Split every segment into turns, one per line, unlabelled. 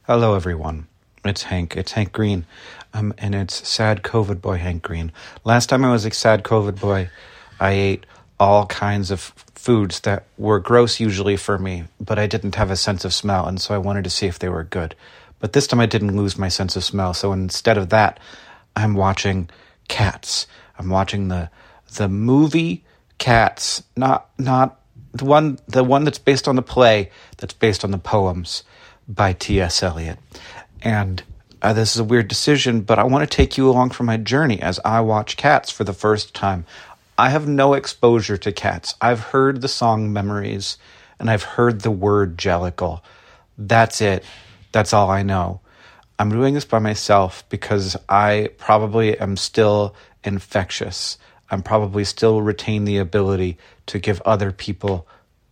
Hello, everyone. It's Hank. It's Hank Green. And it's sad COVID boy Hank Green. Last time I was a sad COVID boy, I ate all kinds of foods that were gross usually for me, but I didn't have a sense of smell, and so I wanted to see if they were good. But this time I didn't lose my sense of smell, so instead of that, I'm watching Cats. I'm watching the movie Cats, not the one that's based on the play that's based on the poems by T.S. Eliot. And this is a weird decision, but I want to take you along for my journey as I watch Cats for the first time. I have no exposure to Cats. I've heard the song Memories, and I've heard the word Jellicle. That's it. That's all I know. I'm doing this by myself because I probably am still infectious. I'm probably still retain the ability to give other people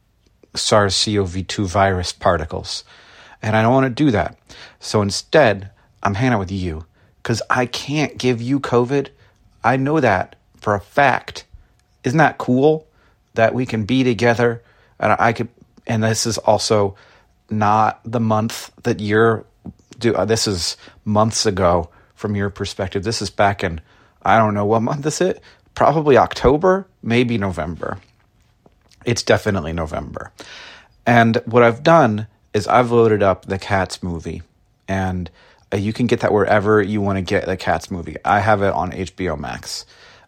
SARS-CoV-2 virus particles. And I don't want to do that. So instead, I'm hanging out with you because I can't give you COVID. I know that for a fact. Isn't that cool that we can be together? And this is also not the month that you're this is months ago from your perspective. This is back in, I don't know what month is it? Probably October, maybe November. It's definitely November. And what I've done is I've loaded up the Cats movie, and you can get that wherever you want to get the Cats movie. I have it on HBO Max.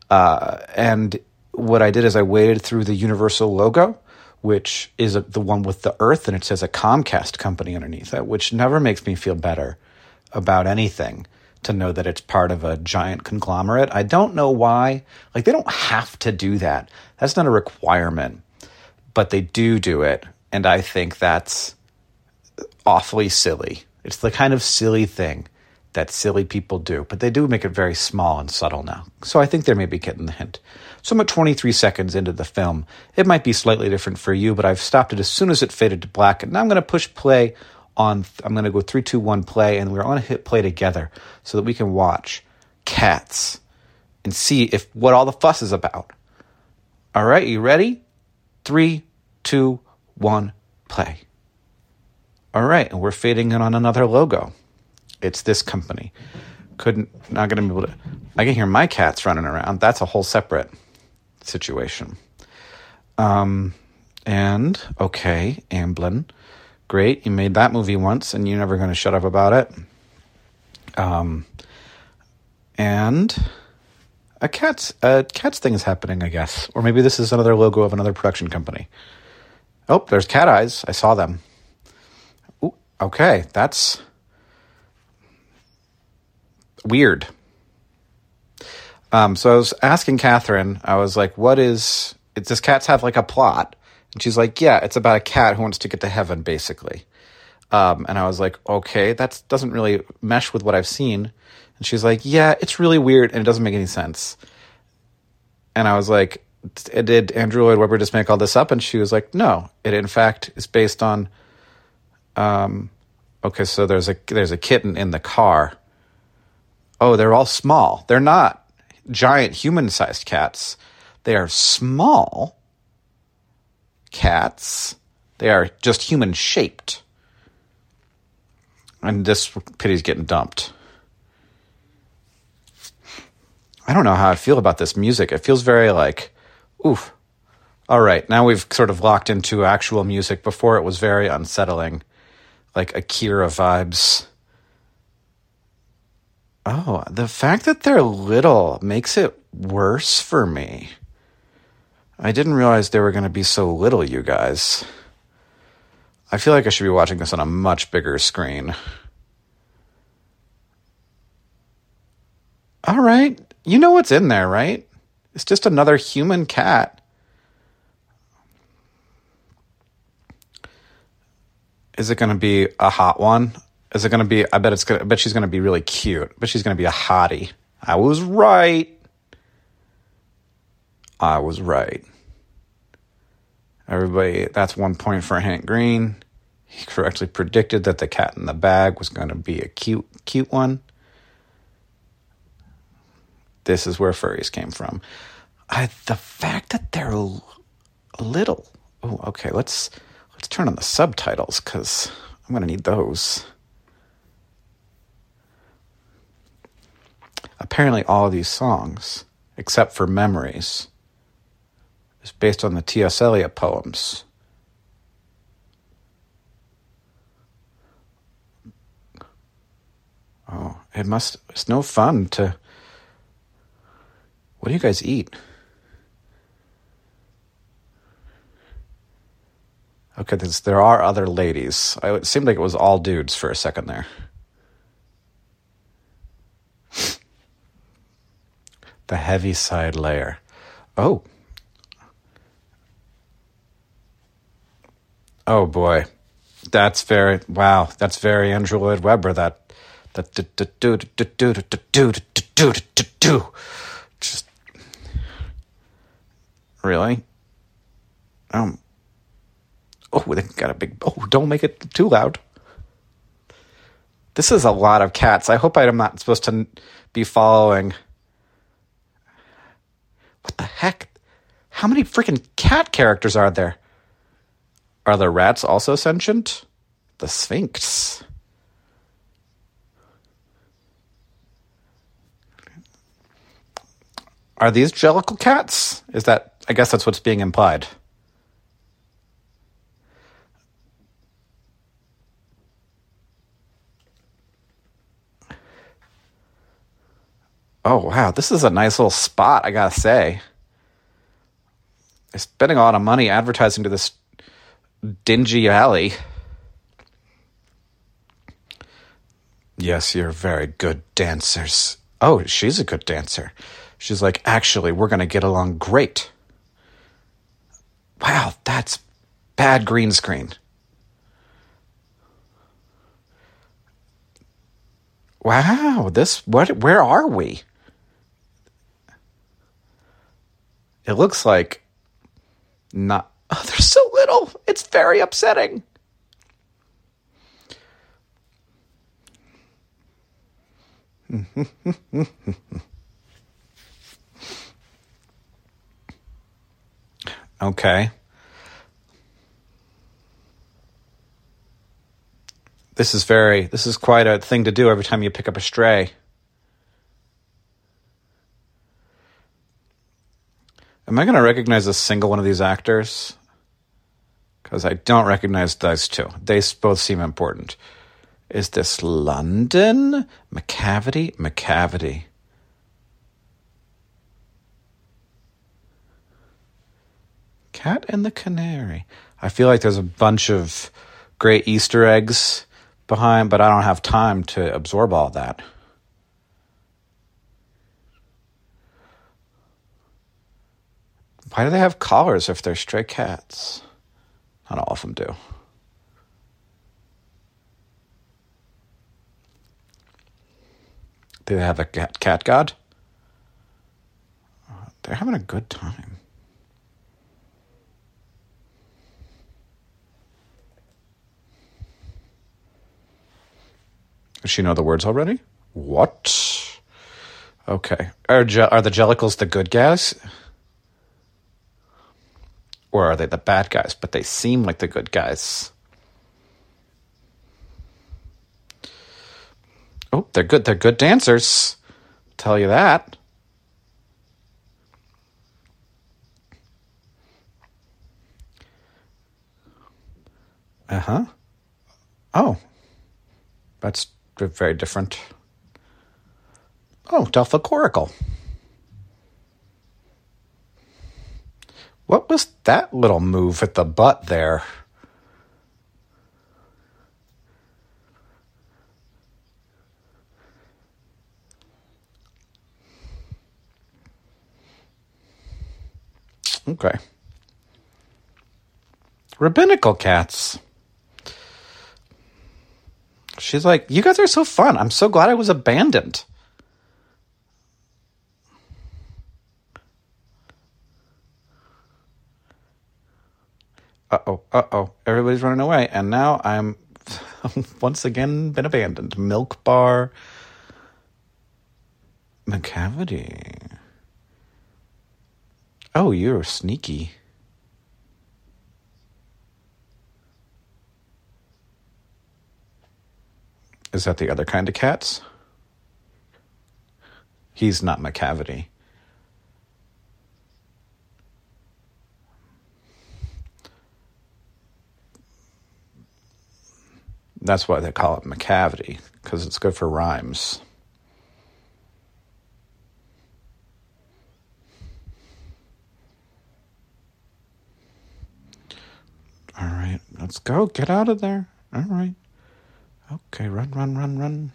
And what I did is I waded through the Universal logo, which is the one with the Earth, and it says a Comcast company underneath it, which never makes me feel better about anything to know that it's part of a giant conglomerate. I don't know why. Like, they don't have to do that. That's not a requirement. But they do it, and I think that's awfully silly. It's the kind of silly thing that silly people do, but they do make it very small and subtle now. So I think they may be getting the hint. So I'm at 23 seconds into the film. It might be slightly different for you, but I've stopped it as soon as it faded to black. And now I'm going to push play on, I'm going to go 3, 2, 1, play, and we're going to hit play together so that we can watch Cats and see what all the fuss is about. All right, you ready? 3, 2, 1, play. All right, and we're fading in on another logo. It's this company. Not going to be able to. I can hear my cats running around. That's a whole separate situation. And okay, Amblin, great. You made that movie once, and you're never going to shut up about it. And a cats thing is happening, I guess, or maybe this is another logo of another production company. Oh, there's cat eyes. I saw them. Ooh, okay, that's weird. So I was asking Catherine, I was like, does Cats have like a plot? And she's like, yeah, it's about a cat who wants to get to heaven, basically. And I was like, okay, that doesn't really mesh with what I've seen. And she's like, yeah, it's really weird and it doesn't make any sense. And I was like, did Andrew Lloyd Webber just make all this up? And she was like, no, it in fact is based on, okay, so there's a kitten in the car. Oh, they're all small. They're not giant human-sized cats. They are small cats. They are just human-shaped. And this pity's getting dumped. I don't know how I feel about this music. It feels very like, oof. All right, now we've sort of locked into actual music. Before it was very unsettling, like Akira vibes. Oh, the fact that they're little makes it worse for me. I didn't realize they were going to be so little, you guys. I feel like I should be watching this on a much bigger screen. All right. You know what's in there, right? It's just another human cat. Is it going to be a hot one? Is it going to be, I bet she's going to be really cute. But she's going to be a hottie. I was right. Everybody, that's 1 point for Hank Green. He correctly predicted that the cat in the bag was going to be a cute one. This is where furries came from. The fact that they're little. Oh, okay, let's turn on the subtitles because I'm going to need those. apparently all of these songs, except for Memories, is based on the T.S. Eliot poems. Oh, it's no fun to... What do you guys eat? Okay, there are other ladies. It seemed like it was all dudes for a second there. The Heaviside Layer. Oh. Oh boy. That's very Andrew Lloyd Webber. Just really? Oh, they got a big... Oh, don't make it too loud. This is a lot of cats. I hope I'm not supposed to be following... What the heck? How many freaking cat characters are there? Are the rats also sentient? The Sphinx. Are these Jellicle cats? I guess that's what's being implied. Oh, wow. This is a nice little spot, I gotta say. They're spending a lot of money advertising to this dingy alley. Yes, you're very good dancers. Oh, she's a good dancer. She's like, actually, we're going to get along great. Wow, that's bad green screen. Wow, where are we? It looks like not... Oh, they're so little. It's very upsetting. Okay. This is quite a thing to do every time you pick up a stray. Am I going to recognize a single one of these actors? Because I don't recognize those two. They both seem important. Is this London? Macavity. Cat and the Canary. I feel like there's a bunch of great Easter eggs behind, but I don't have time to absorb all that. Why do they have collars if they're stray cats? Not all of them do. Do they have a cat god? They're having a good time. Does she know the words already? What? Okay. Are the Jellicles the good guys? Or are they the bad guys? But they seem like the good guys. Oh, they're good. They're good dancers. I'll tell you that. Uh-huh. Oh. That's very different. Oh, Delphicorical. What was that little move at the butt there? Okay. Rabbinical cats. She's like, you guys are so fun. I'm so glad I was abandoned. Uh-oh. Everybody's running away. And now I'm once again been abandoned. Milk bar. Macavity. Oh, you're sneaky. Is that the other kind of cats? He's not McCavity. That's why they call it McCavity, because it's good for rhymes. All right, let's go. Get out of there. All right. Okay, run.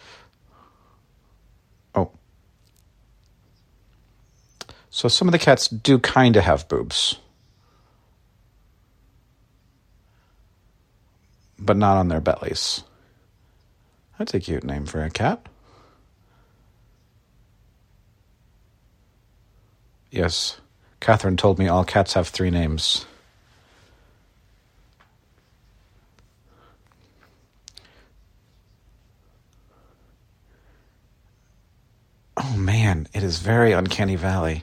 Oh. So some of the cats do kind of have boobs. But not on their bellies. That's a cute name for a cat. Yes, Catherine told me all cats have 3 names. Oh man, it is very Uncanny Valley.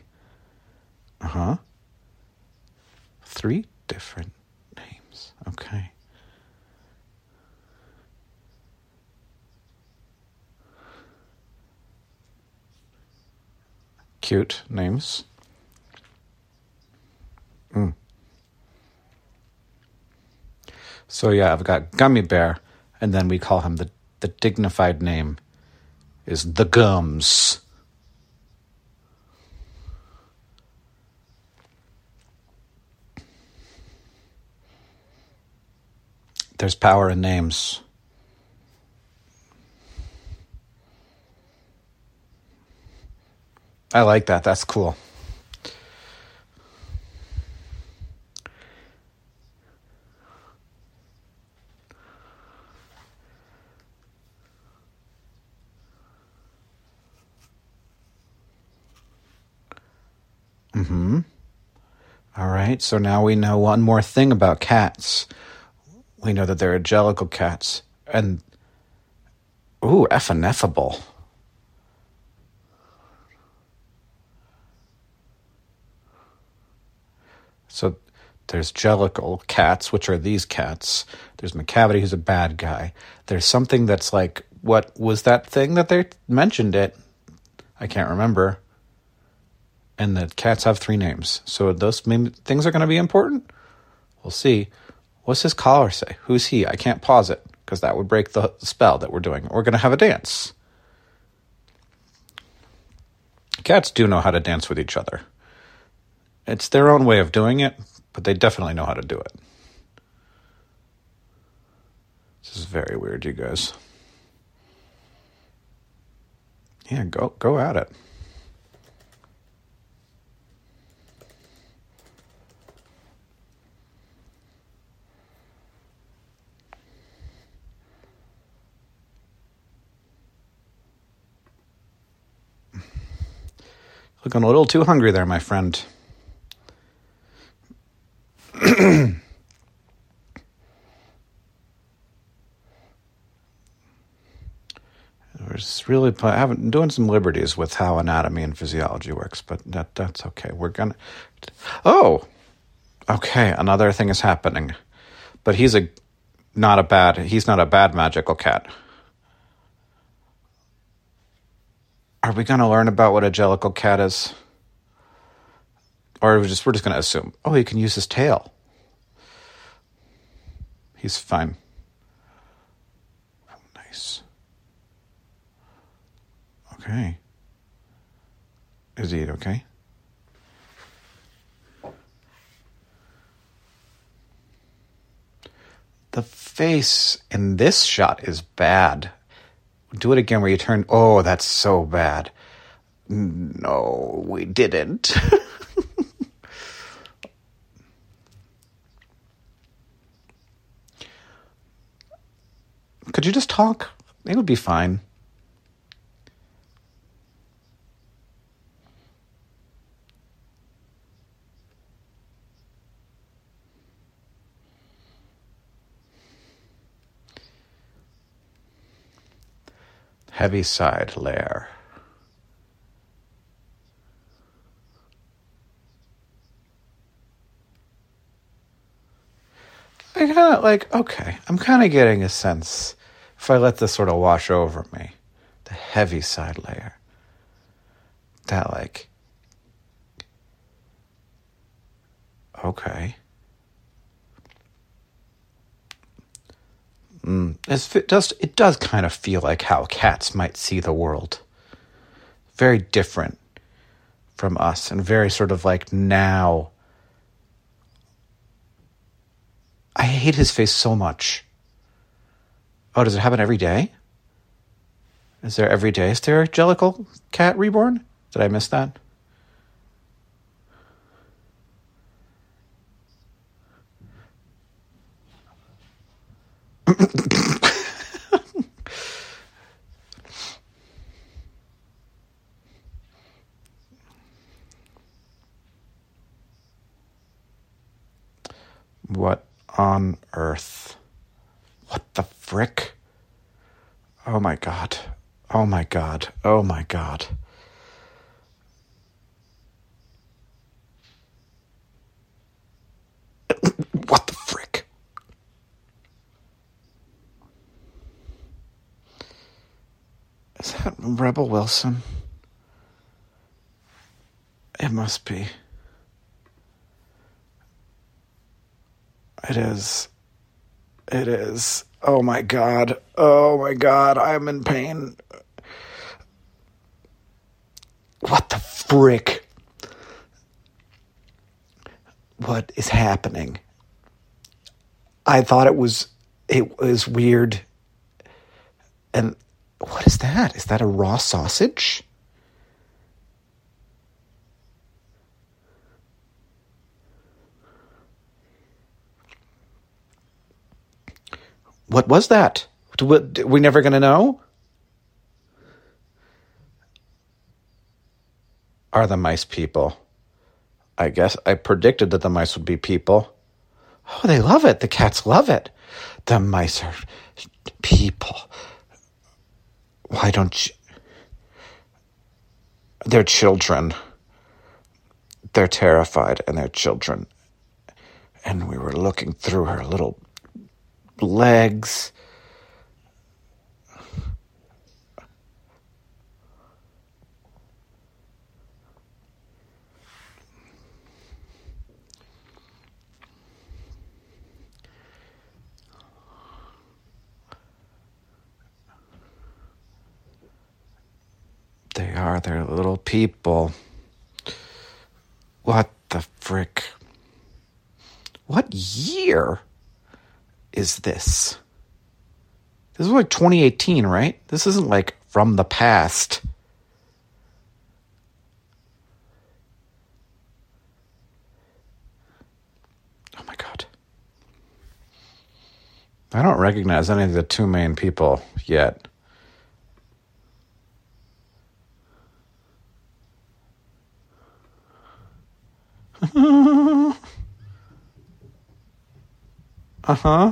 3 different names. Okay. Cute names. So yeah, I've got Gummy Bear, and then we call him the dignified name is the Gums. There's power in names. I like that. That's cool. All right, so now we know one more thing about cats. We know that they're jellicle cats. And, ineffable. So there's jellicle cats, which are these cats. There's McCavity, who's a bad guy. There's something that's like, what was that thing that they mentioned it? I can't remember. And the cats have 3 names. So those things are going to be important? We'll see. What's his collar say? Who's he? I can't pause it, because that would break the spell that we're doing. We're going to have a dance. Cats do know how to dance with each other. It's their own way of doing it, but they definitely know how to do it. This is very weird, you guys. Yeah, go at it. Looking a little too hungry there, my friend. I've been doing some liberties with how anatomy and physiology works, but that's okay. Okay, another thing is happening. But he's not a bad magical cat. Are we going to learn about what a jellicle cat is? Or we're just going to assume, he can use his tail. He's fine. Nice. Okay. Is he okay? The face in this shot is bad. Do it again where you turn. Oh, that's so bad. No, we didn't. Could you just talk? It would be fine. Heaviside layer. I'm kind of getting a sense, if I let this sort of wash over me, the Heaviside layer. that, like, okay. It does kind of feel like how cats might see the world. Very different from us, and very sort of like now. I hate his face so much. Oh, does it happen every day? Is there every day stereogelical cat reborn? Did I miss that? What on earth? What the frick? Oh my god. Oh my god. Oh my god. What the frick? Is that Rebel Wilson? It must be. It is. It is. Oh my god. Oh my god. I'm in pain. What the frick? What is happening? I thought it was weird. And what is that? Is that a raw sausage? What was that? We never going to know? Are the mice people? I guess I predicted that the mice would be people. Oh, they love it. The cats love it. The mice are people. Why don't you? They're children. They're terrified, and they're children. And we were looking through her little legs. They're little people. What the frick? What year is this? This is like 2018, right? This isn't like from the past. Oh my god. I don't recognize any of the two main people yet. Uh-huh.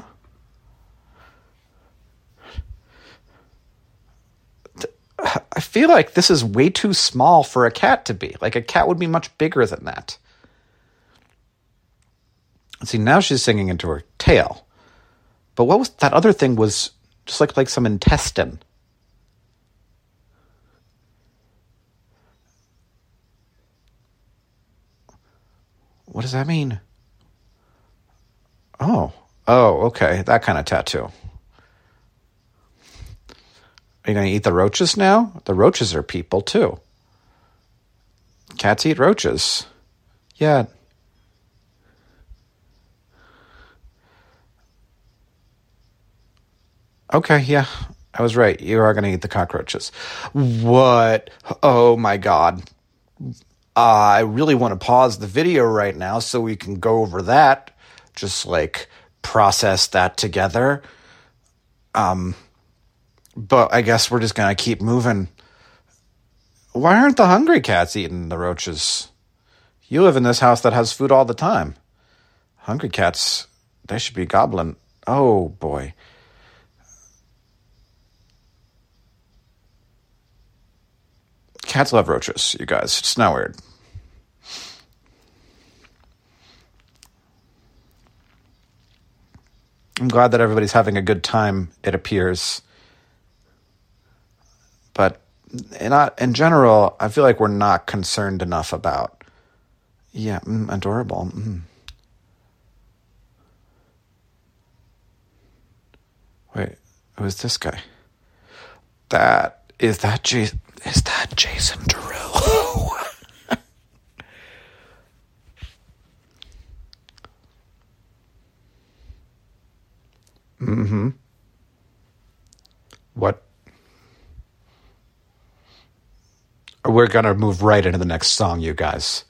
I feel like this is way too small for a cat to be. Like, a cat would be much bigger than that. See, now she's singing into her tail. But what was that other thing? Was just like some intestine. What does that mean? Oh, okay. That kind of tattoo. Are you going to eat the roaches now? The roaches are people, too. Cats eat roaches. Yeah. Okay, yeah. I was right. You are going to eat the cockroaches. What? Oh, my God. I really want to pause the video right now so we can go over that. Just, like, process that together. But I guess we're just going to keep moving. Why aren't the hungry cats eating the roaches? You live in this house that has food all the time. Hungry cats, they should be gobbling. Oh, boy. Cats love roaches, you guys. It's not weird. I'm glad that everybody's having a good time, it appears. But in general, I feel like we're not concerned enough about. Yeah, adorable. Wait, who's this guy? Is that Jason Derulo? Mm-hmm. What? We're gonna move right into the next song, you guys.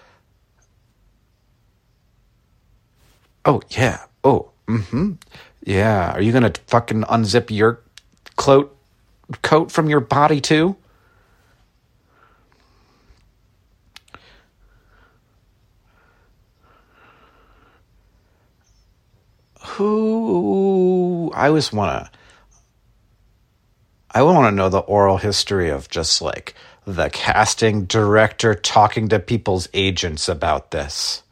Oh, yeah. Oh, mm-hmm. Yeah. Are you gonna fucking unzip your coat from your body, too? I would want to know the oral history of just like the casting director talking to people's agents about this.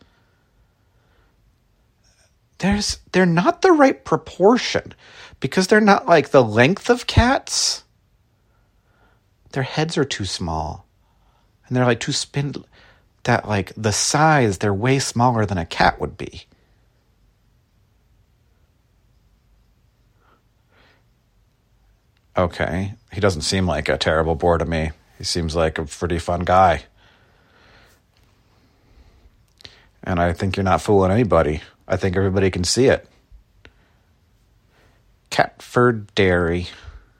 They're not the right proportion because they're not like the length of cats. Their heads are too small and they're like too that like the size, they're way smaller than a cat would be. Okay. He doesn't seem like a terrible bore to me. He seems like a pretty fun guy. And I think you're not fooling anybody. I think everybody can see it. Catford Dairy.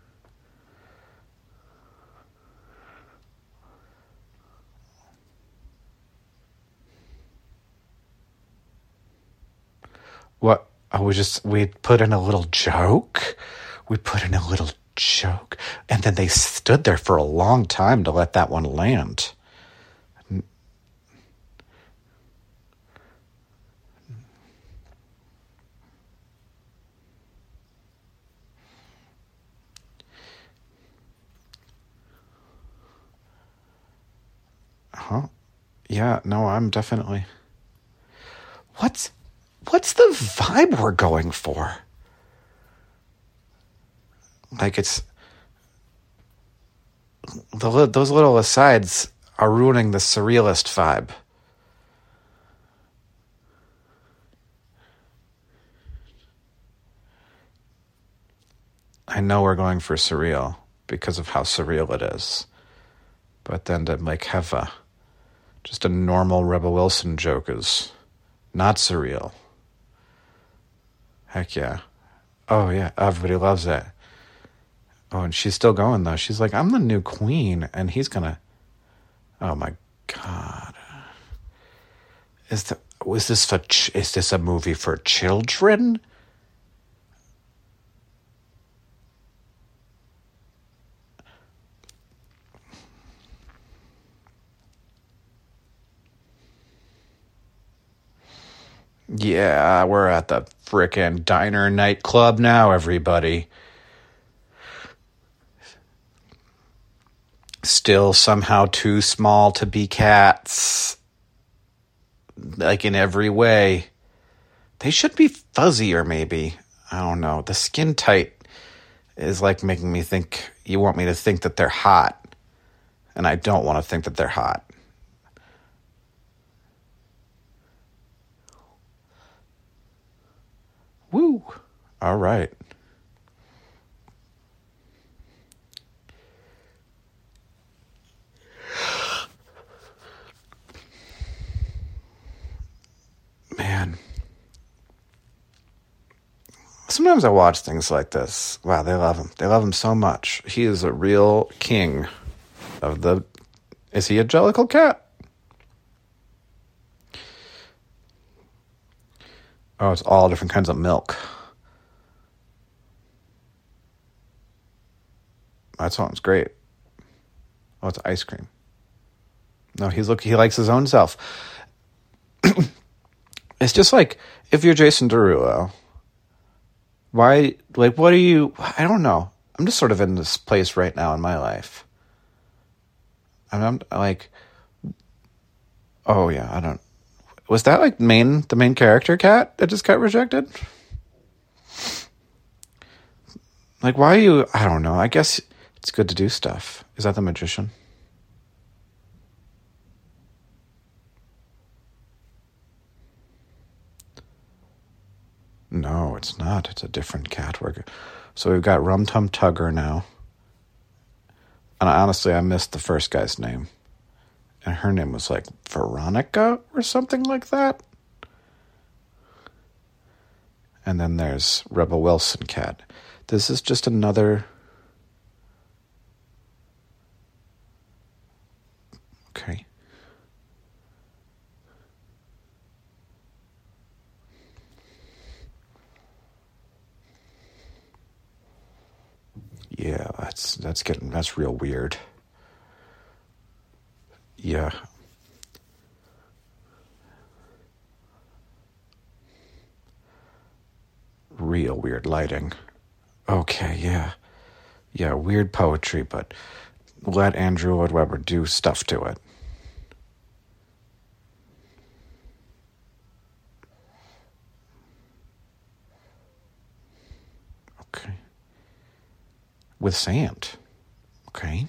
What? Oh, we put in a little joke? We put in a little joke. And then they stood there for a long time to let that one land. Huh? Yeah, no, I'm definitely... What's the vibe we're going for? Like it's those little asides are ruining the surrealist vibe. I know we're going for surreal because of how surreal it is, but then to like have just a normal Rebel Wilson joke is not surreal. Heck yeah. Oh yeah, everybody loves it. Oh, and she's still going, though. She's like, I'm the new queen, and he's gonna... Oh, my God. Is this a movie for children? Yeah, we're at the frickin' diner nightclub now, everybody. Still somehow too small to be cats. Like in every way. They should be fuzzier, maybe. I don't know. The skin tight is like making me think, you want me to think that they're hot. And I don't want to think that they're hot. Woo. All right. Man. Sometimes I watch things like this. Wow, they love him. They love him so much. He is a real king of the... Is he a Jellicle cat? Oh, it's all different kinds of milk. That sounds great. Oh, it's ice cream. No, he likes his own self. It's just like, if you're Jason Derulo, why, like, what are you, I don't know. I'm just sort of in this place right now in my life. I'm like, oh yeah, I don't, was that like the main character cat that just got rejected? Like, why are you, I don't know, I guess It's good to do stuff. Is that the magician? No, it's not. It's a different cat. So we've got Rum Tum Tugger now. And honestly, I missed the first guy's name. And her name was like Veronica or something like that. And then there's Rebel Wilson cat. This is just another... Okay. Yeah, that's real weird. Yeah. Real weird lighting. Okay, yeah. Yeah, weird poetry, but let Andrew Lloyd Webber do stuff to it. Okay. With sand. Okay.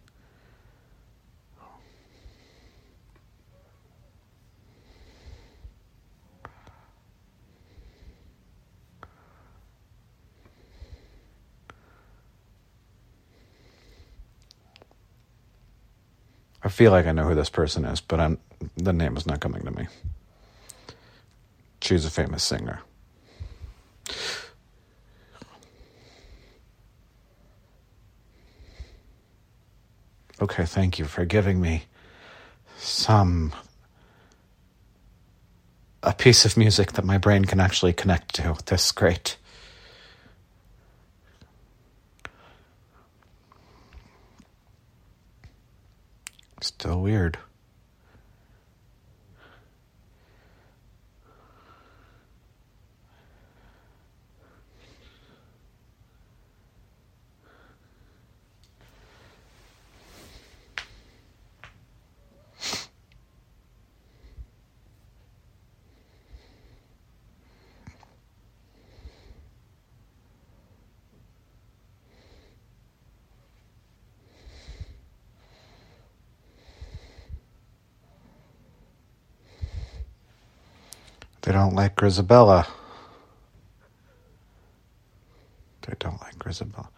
I feel like I know who this person is, but the name is not coming to me. She's a famous singer. Okay, thank you for giving me a piece of music that my brain can actually connect to. This is great. Still weird. They don't like Grisabella. They don't like Grisabella.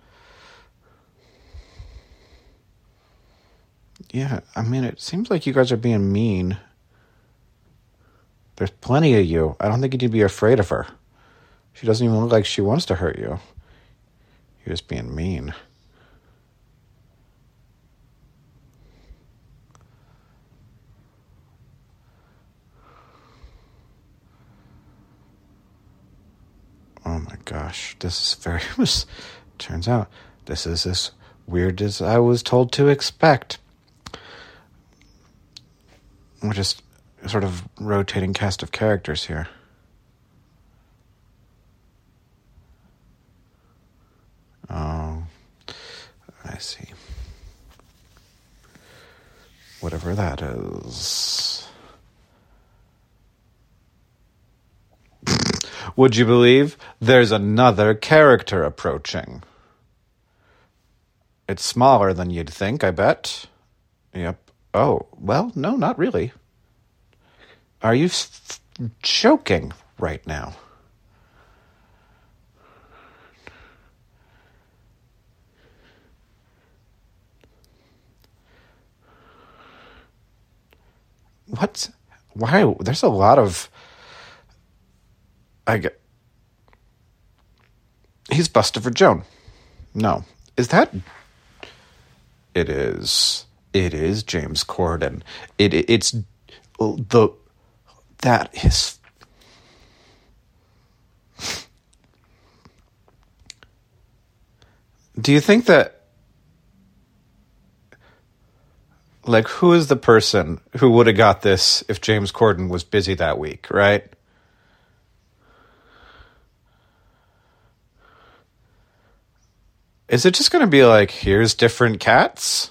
Yeah, I mean, it seems like you guys are being mean. There's plenty of you. I don't think you need to be afraid of her. She doesn't even look like she wants to hurt you. You're just being mean. Oh my gosh, this is turns out this is as weird as I was told to expect. We're just sort of rotating cast of characters here. Oh, I see. Whatever that is. Would you believe there's another character approaching? It's smaller than you'd think, I bet. Yep. Oh, well, no, not really. Are you joking right now? What? Why? There's a lot of... He's Buster Joan. No. Is that... It is James Corden. It's the... That is... Do you think that... Like, who is the person who would have got this if James Corden was busy that week, right? Is it just going to be like, here's different cats?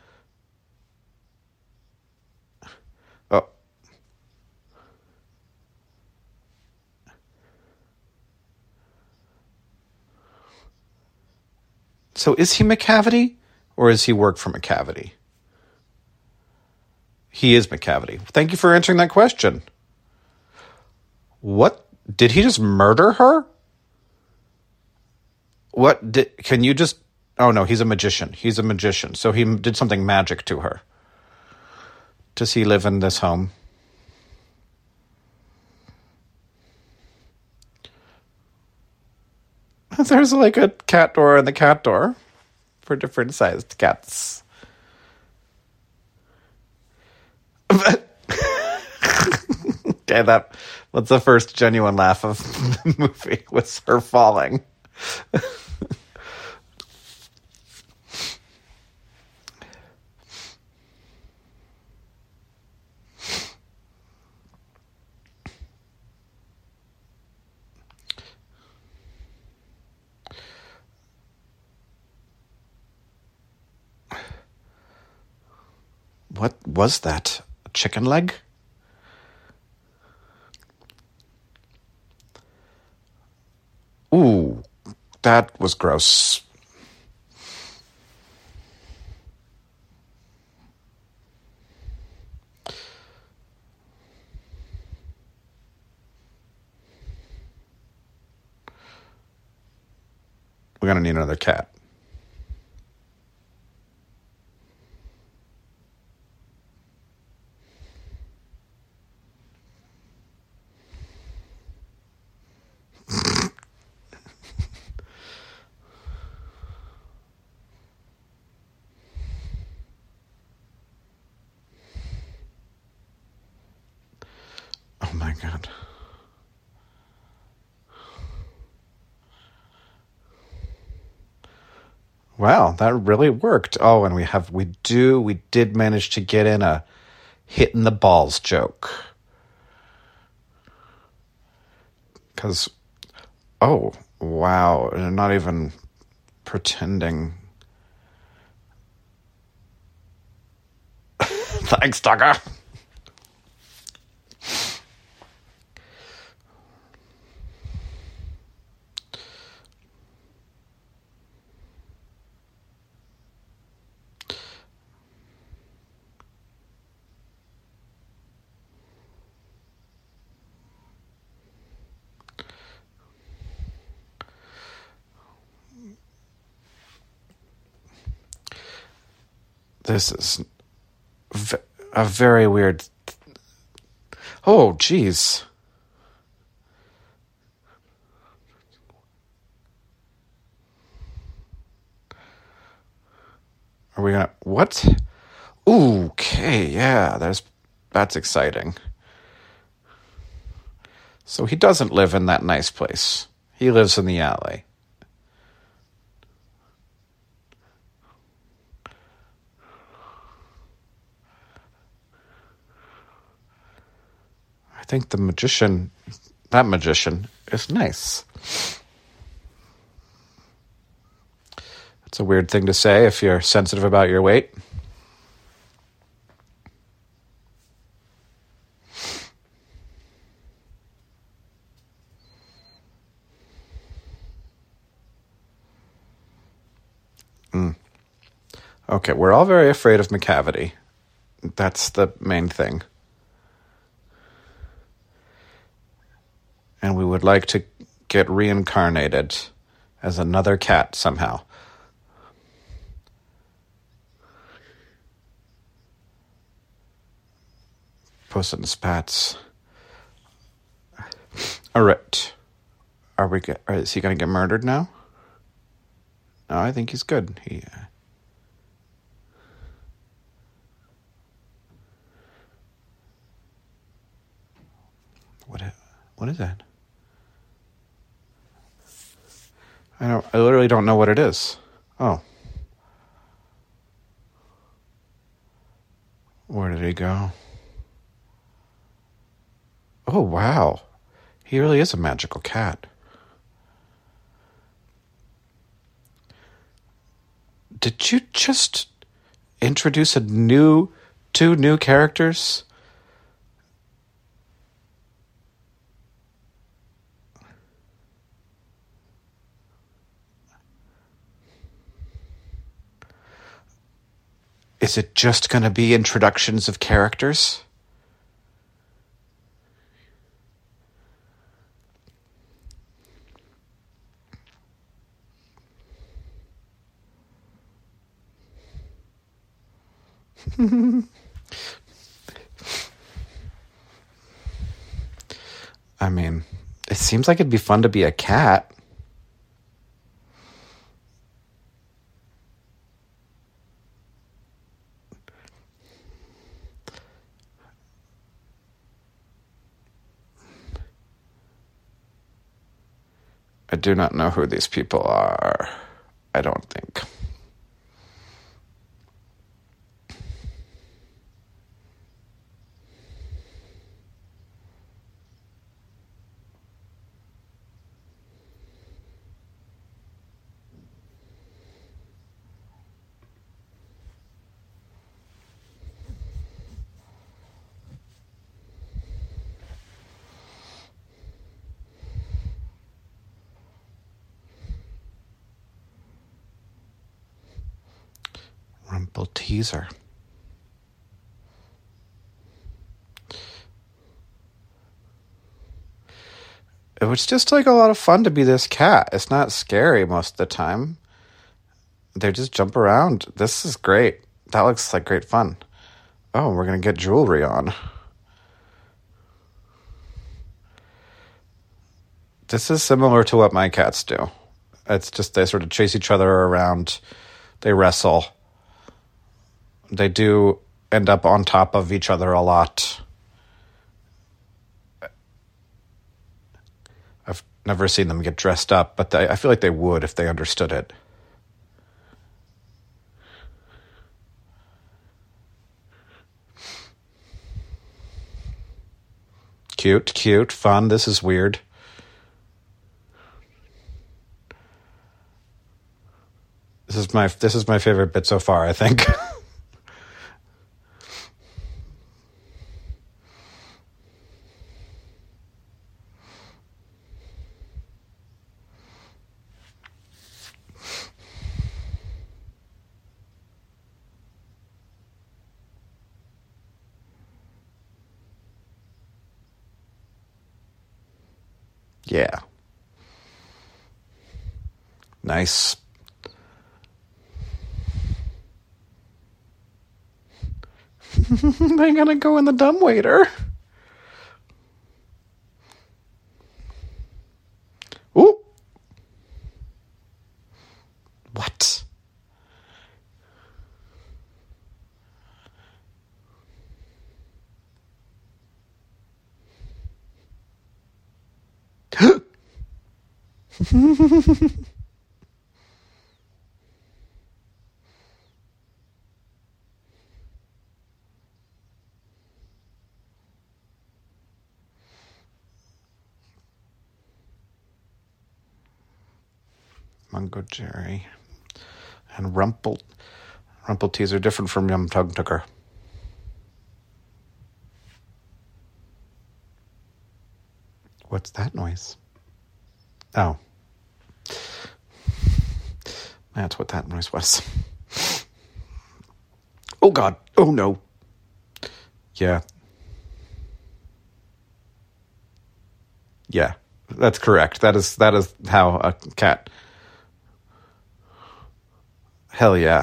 Oh. So is he McCavity? Or is he work for Macavity? He is Macavity. Thank you for answering that question. What? Did he just murder her? Can you just... Oh, no, he's a magician. He's a magician. So he did something magic to her. Does he live in this home? There's like a cat door and the cat door for different sized cats. But okay, that's the first genuine laugh of the movie, was her falling. What was that? A chicken leg? Ooh, that was gross. We're going to need another cat. Oh my God. Wow, that really worked. Oh, and we did manage to get in a hitting the balls joke. Because, oh, wow, they're not even pretending. Thanks, Tucker. This is a very weird... Oh, geez. Are we gonna... What? Ooh, okay, yeah, that's exciting. So he doesn't live in that nice place. He lives in the alley. I think that magician is nice. It's a weird thing to say if you're sensitive about your weight. Okay, we're all very afraid of Macavity. That's the main thing. And we would like to get reincarnated as another cat somehow. Puss in Spats. All right. Is he going to get murdered now? No, I think he's good. What is that? I literally don't know what it is. Oh. Where did he go? Oh, wow. He really is a magical cat. Did you just introduce two new characters? Is it just going to be introductions of characters? I mean, it seems like it'd be fun to be a cat. I do not know who these people are. I don't think. Rumple teaser. It was just like a lot of fun to be this cat. It's not scary most of the time. They just jump around. This is great. That looks like great fun. Oh, we're going to get jewelry on. This is similar to what my cats do. It's just they sort of chase each other around. They wrestle. They do end up on top of each other a lot. I've never seen them get dressed up, but I feel like they would if they understood it. Cute, fun. This is weird. This is my favorite bit so far, I think. Yeah. Nice. They're gonna go in the dumbwaiter. Ooh. What? Mungo Jerry and Rumple Teas are different from Yum Tug Tucker. What's that noise? Oh. That's what that noise was. Oh God. Oh no. Yeah. Yeah. That's correct. That is how a cat. Hell yeah.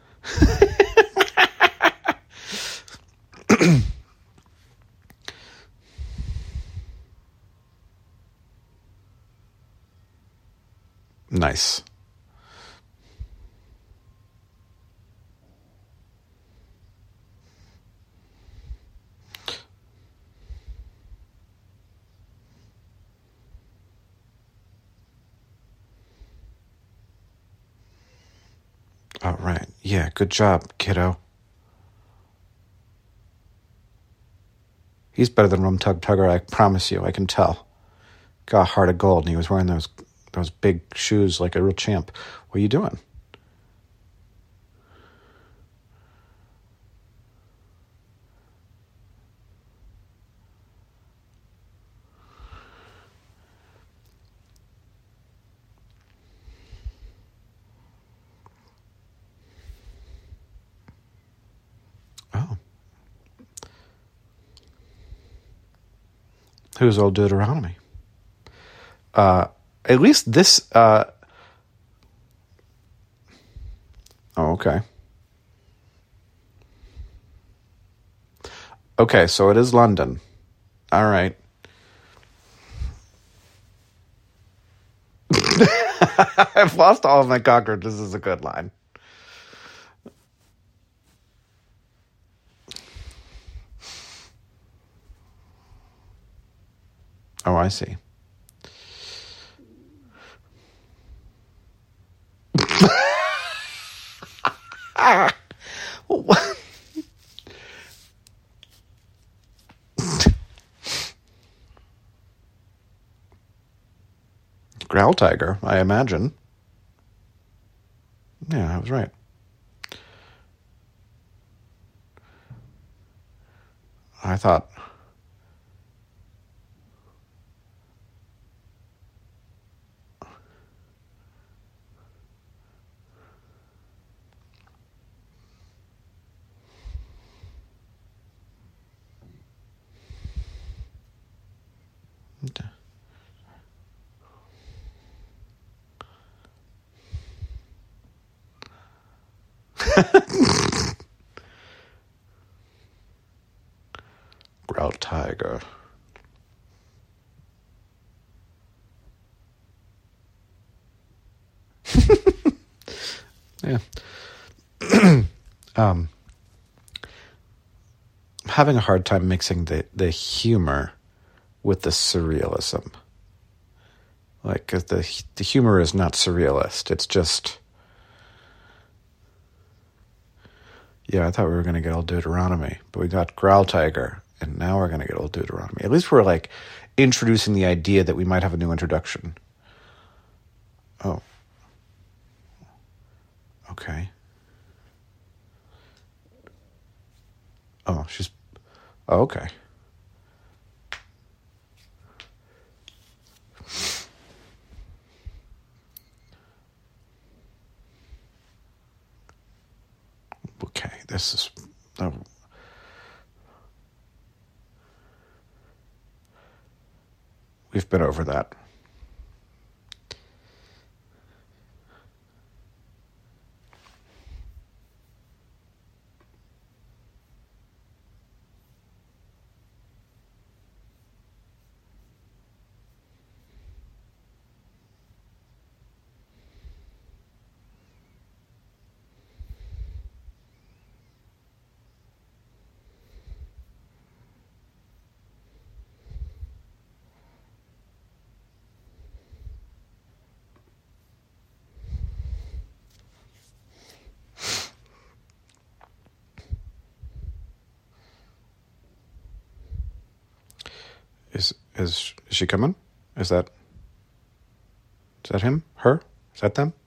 Nice. All right. Yeah, good job, kiddo. He's better than Rum Tug Tugger, I promise you. I can tell. Got a heart of gold, and he was wearing those big shoes like a real champ. What are you doing? Who's old Deuteronomy? At least this... oh, okay. Okay, so it is London. All right. I've lost all of my cockroaches. This is a good line. Oh, I see. Growl tiger, I imagine. Yeah, I was right. I thought... Growl tiger. Yeah. I'm having a hard time mixing the humor with the surrealism. Like, 'cause the humor is not surrealist. It's just... Yeah, I thought we were going to get Old Deuteronomy, but we got Growl Tiger, and now we're going to get Old Deuteronomy. At least we're, like, introducing the idea that we might have a new introduction. Oh. Okay. Oh, she's... Oh, okay. Okay, this is... we've been over that. Is she coming? Is that him? Her? Is that them?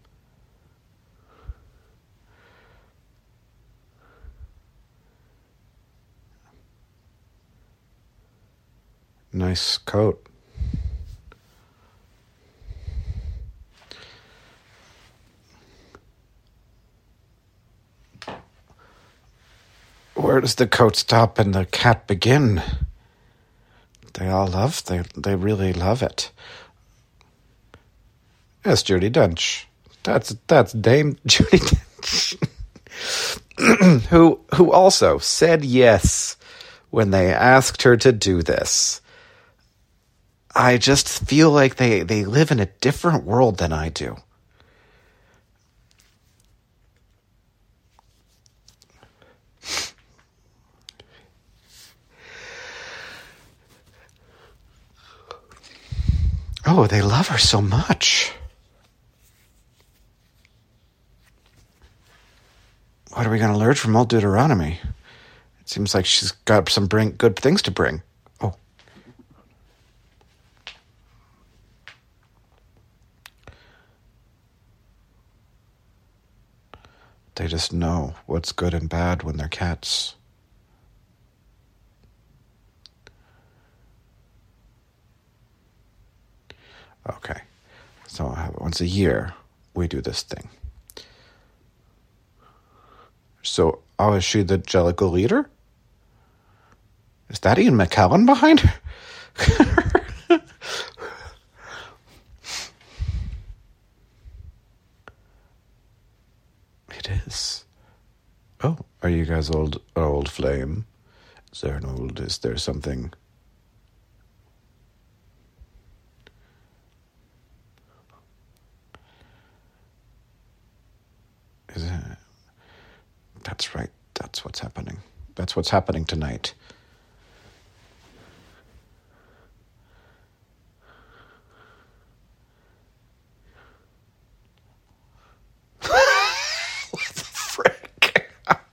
Nice coat. Where does the coat stop and the cat begin? They really love it. Yes, Judi Dench. That's Dame Judi Dench. who also said yes when they asked her to do this. I just feel like they live in a different world than I do. Oh, they love her so much. What are we going to learn from Old Deuteronomy? It seems like she's got some good things to bring. Oh. They just know what's good and bad when they're cats. Okay, so once a year, we do this thing. So, is she the Jellicle leader? Is that Ian McKellen behind her? It is. Oh, are you guys old flame? Is there something? Is it? That's right. That's what's happening. That's what's happening tonight. What the frick?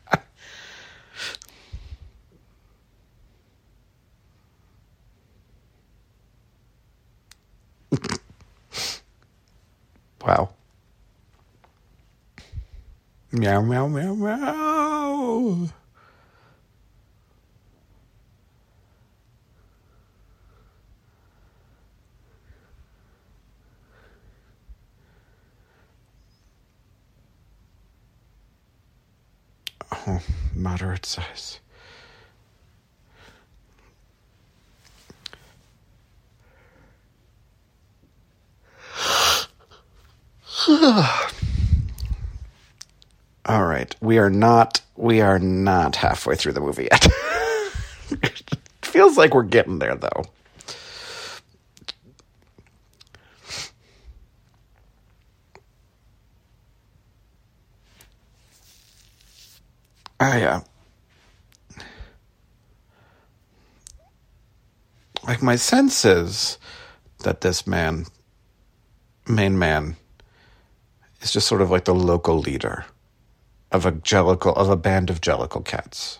Wow. Meow, meow, meow, meow. Oh, moderate size. All right, we are not halfway through the movie yet. It feels like we're getting there, though. Like, my sense is that this main man, is just sort of like the local leader of a band of Jellicle cats.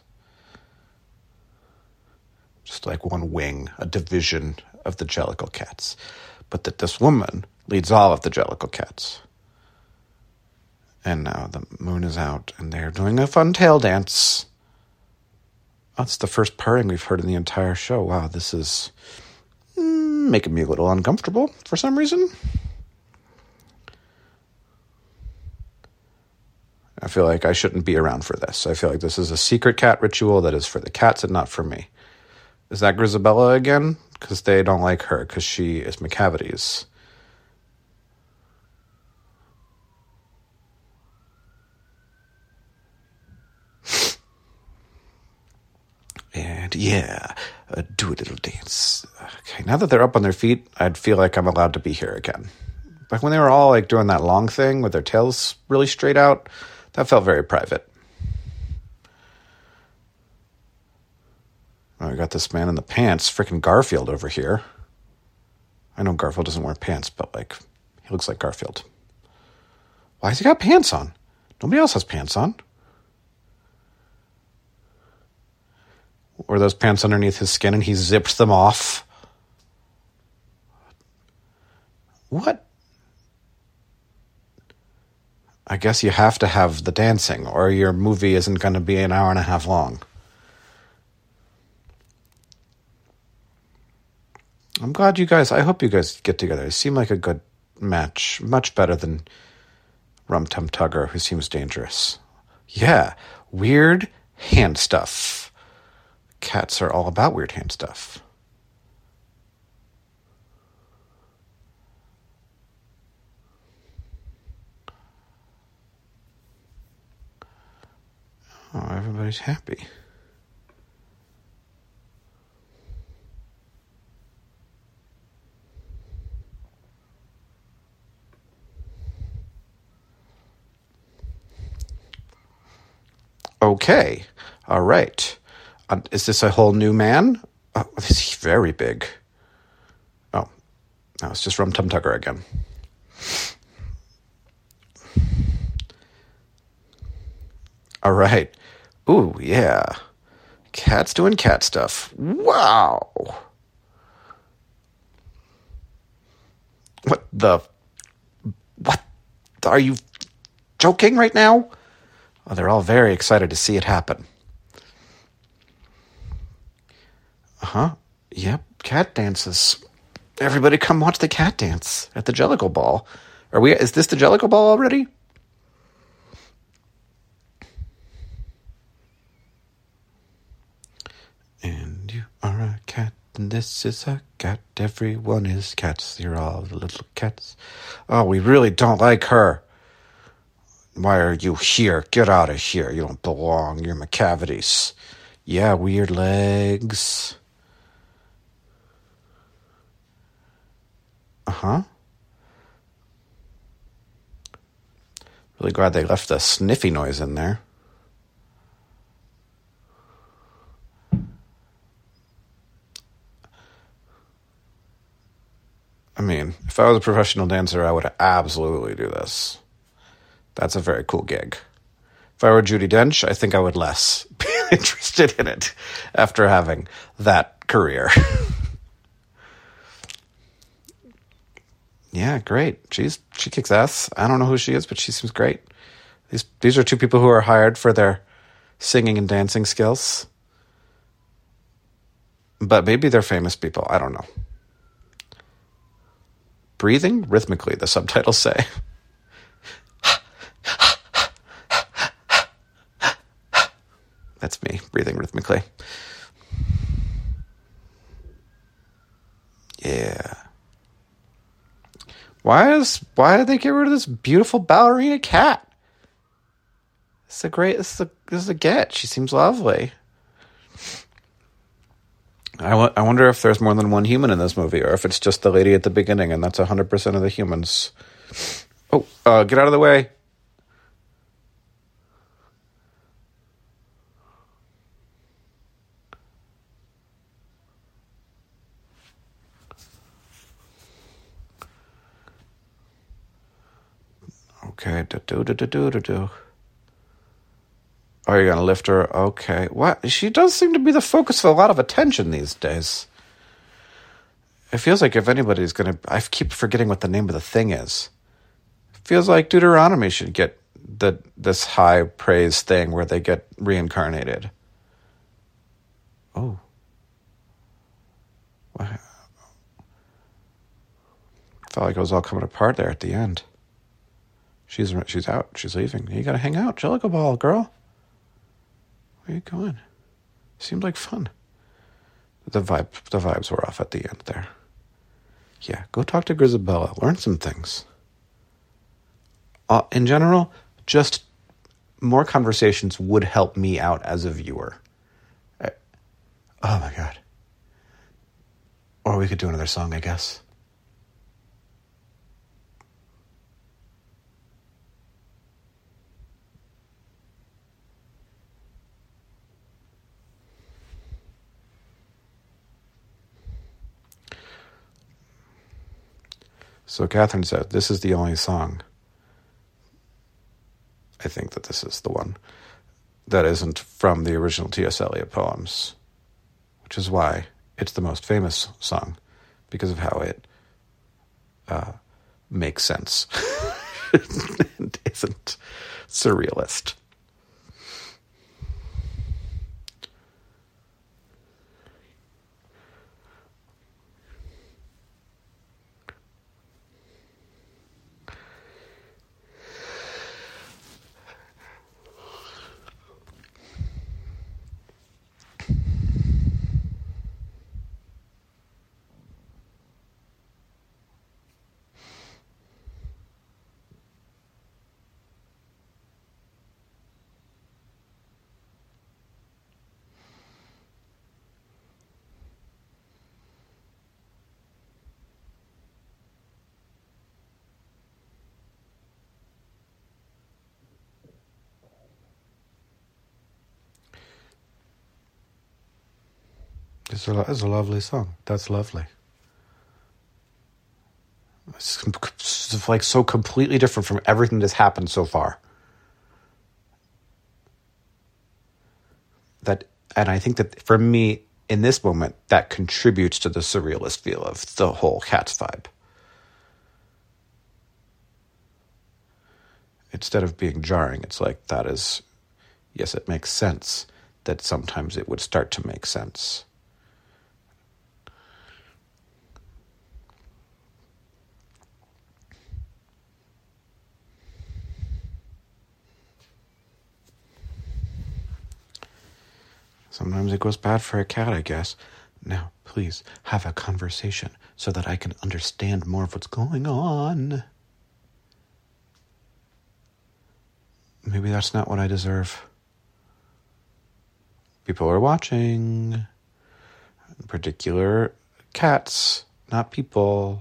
Just like one wing, a division of the Jellicle cats. But that this woman leads all of the Jellicle cats. And now the moon is out, and they're doing a fun tail dance. That's the first purring we've heard in the entire show. Wow, this is making me a little uncomfortable for some reason. I feel like I shouldn't be around for this. I feel like this is a secret cat ritual that is for the cats and not for me. Is that Grisabella again? Because they don't like her, because she is McCavity's. And yeah, do a little dance. Okay, now that they're up on their feet, I'd feel like I'm allowed to be here again. Like when they were all like doing that long thing with their tails really straight out, that felt very private. Oh, we got this man in the pants, freaking Garfield over here. I know Garfield doesn't wear pants, but like, he looks like Garfield. Why has he got pants on? Nobody else has pants on. Or those pants underneath his skin and he zipped them off. What? I guess you have to have the dancing, or your movie isn't going to be an hour and a half long. I'm glad I hope you guys get together. You seem like a good match. Much better than Rum Tum Tugger, who seems dangerous. Yeah, weird hand stuff. Cats are all about weird hand stuff. Oh, everybody's happy. Okay, all right. Is this a whole new man? Is he very big? Oh, no, it's just Rum Tum Tugger again. All right. Ooh, yeah. Cat's doing cat stuff. Wow. What? Are you joking right now? Oh, they're all very excited to see it happen. Yep, cat dances. Everybody come watch the cat dance at the Jellicle Ball. Is this the Jellicle Ball already? And you are a cat And this is a cat. Everyone is cats. You're all the little cats. Oh, we really don't like her. Why are you here? Get out of here. You don't belong. You're McCavities. Yeah, weird legs. Uh-huh. Really glad they left the sniffy noise in there. I mean, if I was a professional dancer, I would absolutely do this. That's a very cool gig. If I were Judi Dench, I think I would less be interested in it after having that career. Yeah, great. She kicks ass. I don't know who she is, but she seems great. These are two people who are hired for their singing and dancing skills. But maybe they're famous people. I don't know. Breathing rhythmically, the subtitles say. That's me, breathing rhythmically. Yeah. Why did they get rid of this beautiful ballerina cat? This is a get. She seems lovely. I wonder if there's more than one human in this movie, or if it's just the lady at the beginning, and that's 100% of the humans. Oh, get out of the way. Okay, do. Oh, you're gonna lift her? Okay. What? She does seem to be the focus of a lot of attention these days. It feels like if anybody's gonna... I keep forgetting what the name of the thing is. It feels like Deuteronomy should get this high praise thing where they get reincarnated. Oh. What? Felt like it was all coming apart there at the end. She's out. She's leaving. You gotta hang out. Jellicle Ball, girl. Where are you going? Seemed like fun. The vibes were off at the end there. Yeah, go talk to Grizabella. Learn some things. In general, just more conversations would help me out as a viewer. Oh my God. Or we could do another song, I guess. So Catherine said, this is the only song. I think that this is the one that isn't from the original T.S. Eliot poems, which is why it's the most famous song, because of how it makes sense and isn't surrealist. It's a lovely song. That's lovely. It's like so completely different from everything that's happened so far. And I think that for me, in this moment, that contributes to the surrealist feel of the whole Cats vibe. Instead of being jarring, it's like that is, yes, it makes sense that sometimes it would start to make sense. Sometimes it goes bad for a cat, I guess. Now, please have a conversation so that I can understand more of what's going on. Maybe that's not what I deserve. People are watching. In particular, cats, not people.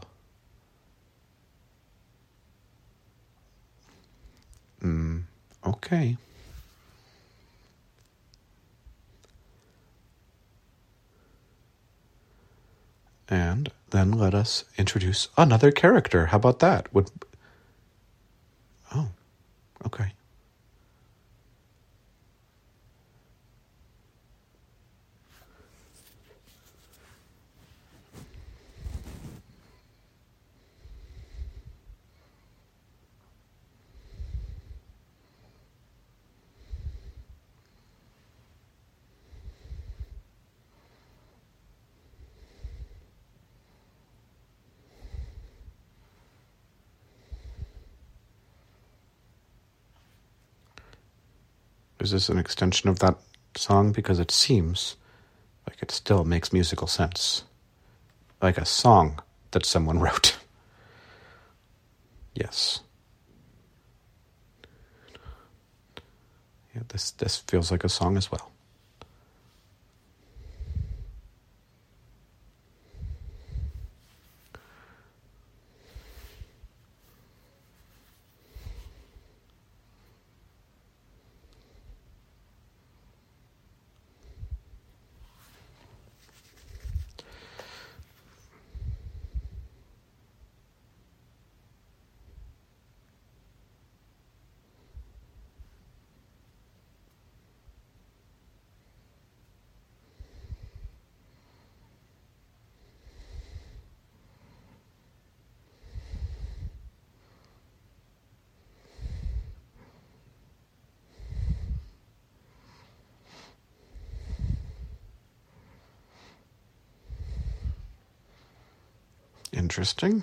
Okay. And then let us introduce another character. How about that? Oh, okay. Is this an extension of that song? Because it seems like it still makes musical sense. Like a song that someone wrote. Yes. Yeah, this feels like a song as well. Interesting.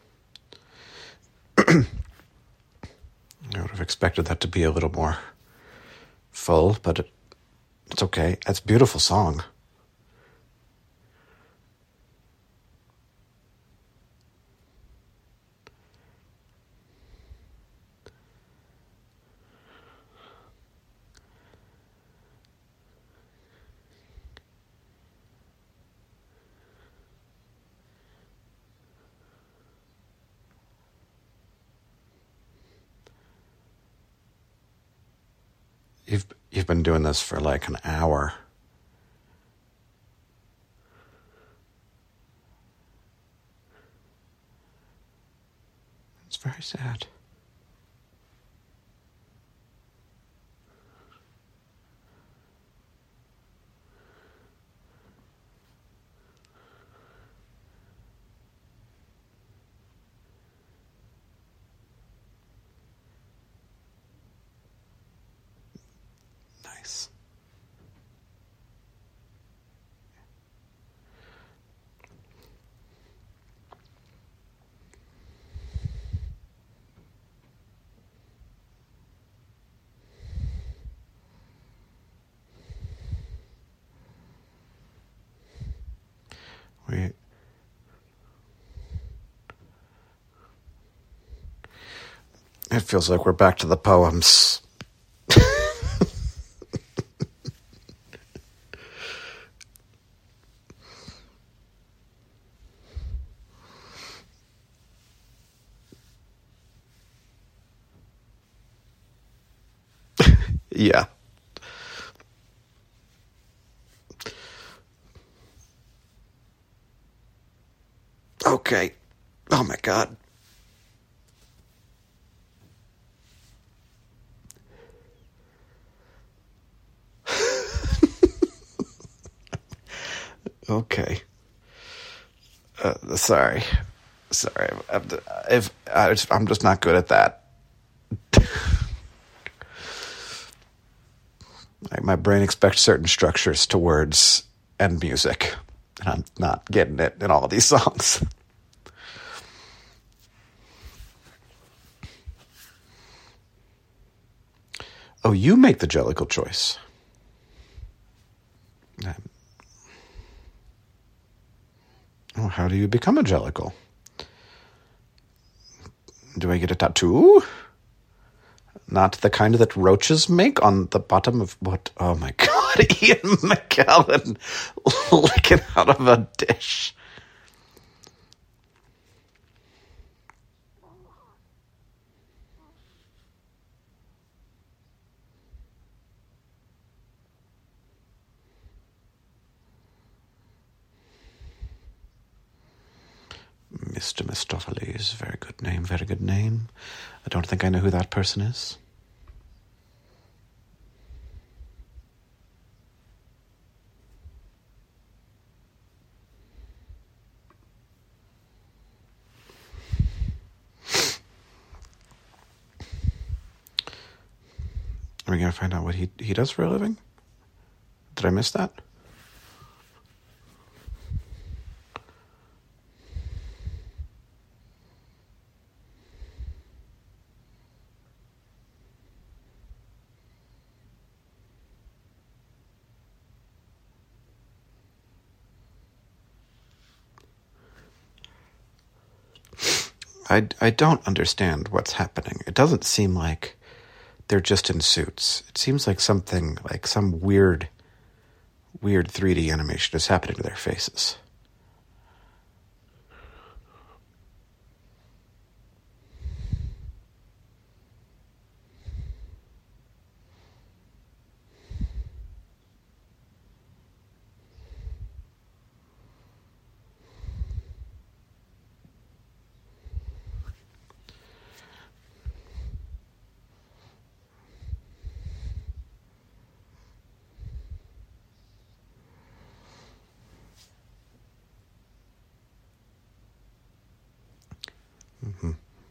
I would have expected that to be a little more full, but it's okay. It's a beautiful song. You've been doing this for like an hour. It's very sad. Nice. It feels like we're back to the poems. Yeah. Okay. Oh my God. Okay. Sorry. I'm just not good at that. Like my brain expects certain structures to words and music, and I'm not getting it in all of these songs. Oh, you make the Jellicle choice. how do you become a jellicle? Do I get a tattoo? Not the kind that roaches make on the bottom of what? Oh my God, Ian McKellen licking out of a dish. Mr. Mistopheles, very good name, very good name. I don't think I know who that person is. Are we going to find out what he does for a living? Did I miss that? I don't understand what's happening. It doesn't seem like they're just in suits. It seems like something, like some weird 3D animation is happening to their faces. Mm-hmm.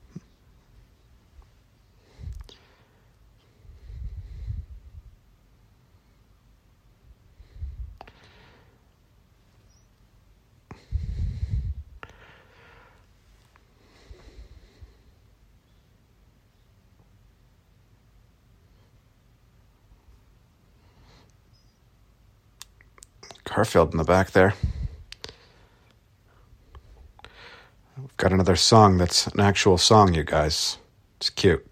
Garfield in the back there. We've got another song that's an actual song, you guys. It's cute.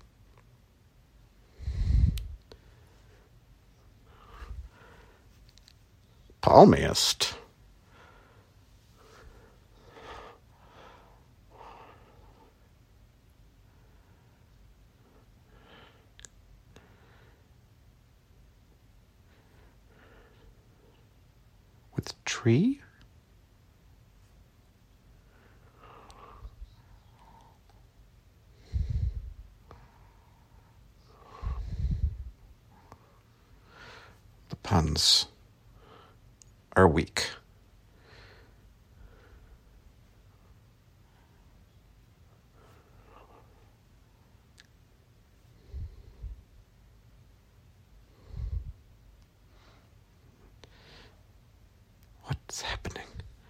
Palmiest. With tree? The puns are weak. What's happening?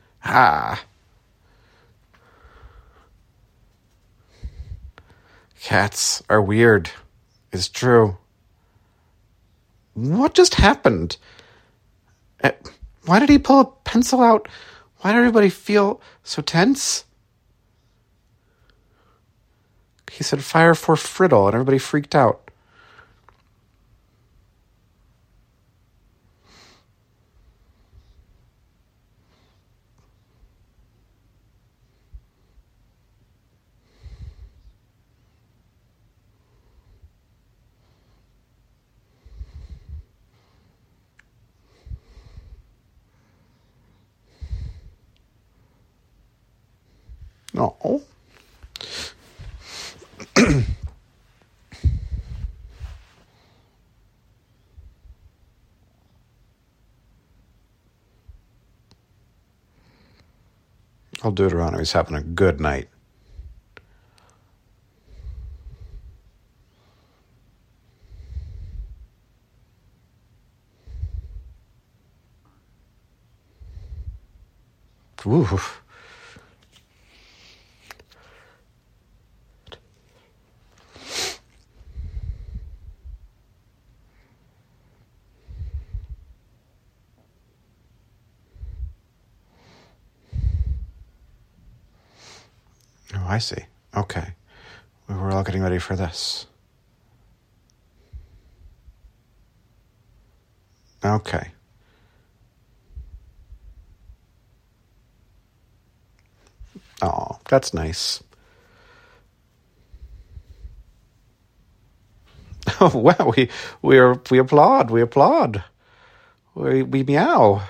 Cats are weird. It's true. What just happened? Why did he pull a pencil out? Why did everybody feel so tense? He said fire for Friddle, and everybody freaked out. No. Old Deuteronomy's having a good night. Ooh. I see. Okay. We're all getting ready for this. Okay. Oh, that's nice. Oh, wow. We applaud. We applaud. We meow.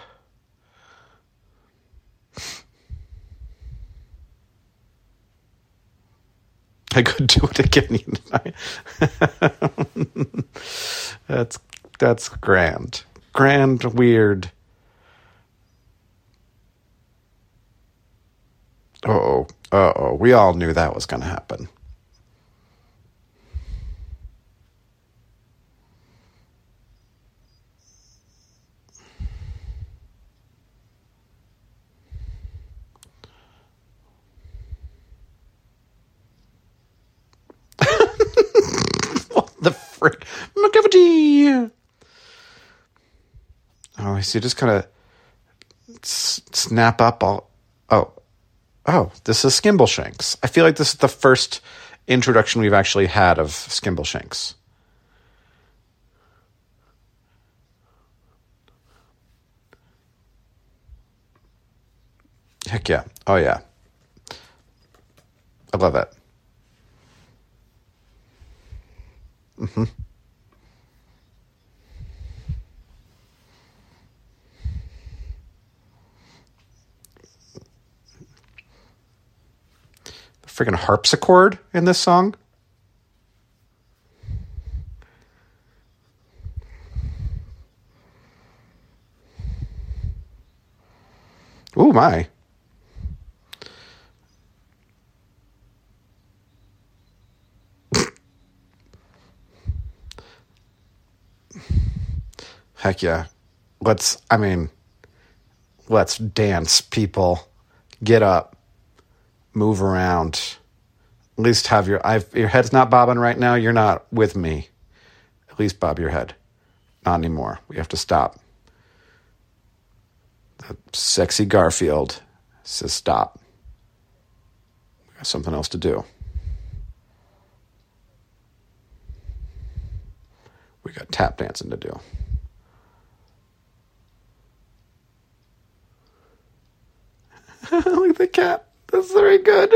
I could do it again. That's grand. Grand, weird. Uh-oh. Uh-oh. We all knew that was going to happen. What the frick? McCavity! Oh, so you just kind of snap up all... Oh, this is Skimbleshanks. I feel like this is the first introduction we've actually had of Skimbleshanks. Heck yeah. Oh, yeah. I love it. Mm-hmm. The freaking harpsichord in this song. Ooh, my. Heck yeah. Let's dance, people. Get up. Move around. At least have your head's not bobbing right now. You're not with me. At least bob your head. Not anymore. We have to stop. The sexy Garfield says stop. We got something else to do. We got tap dancing to do. Look at the cat. That's very good.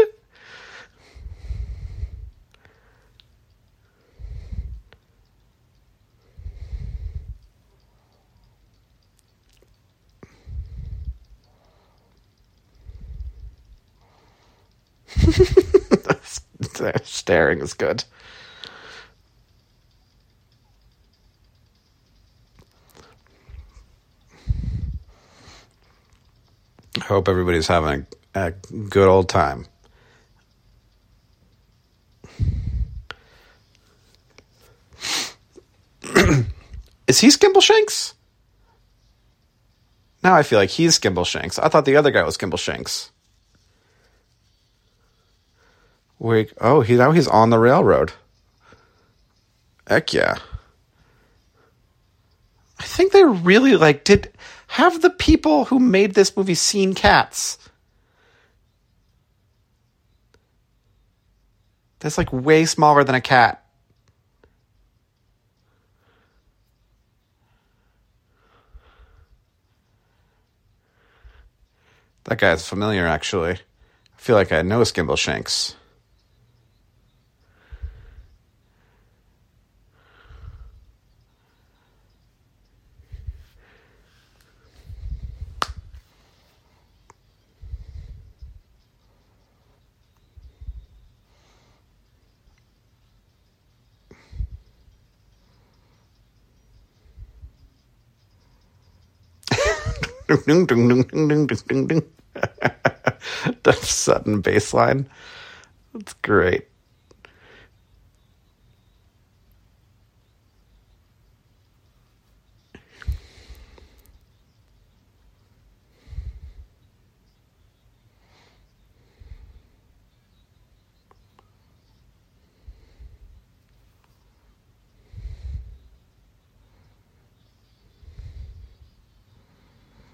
Staring is good. I hope everybody's having a good old time. Is he Skimbleshanks? Now I feel like he's Skimbleshanks. I thought the other guy was Skimbleshanks. Now he's on the railroad. Heck yeah. I think they really have the people who made this movie seen Cats? That's like way smaller than a cat. That guy's familiar, actually. I feel like I know Skimbleshanks. The sudden bass line. That's great.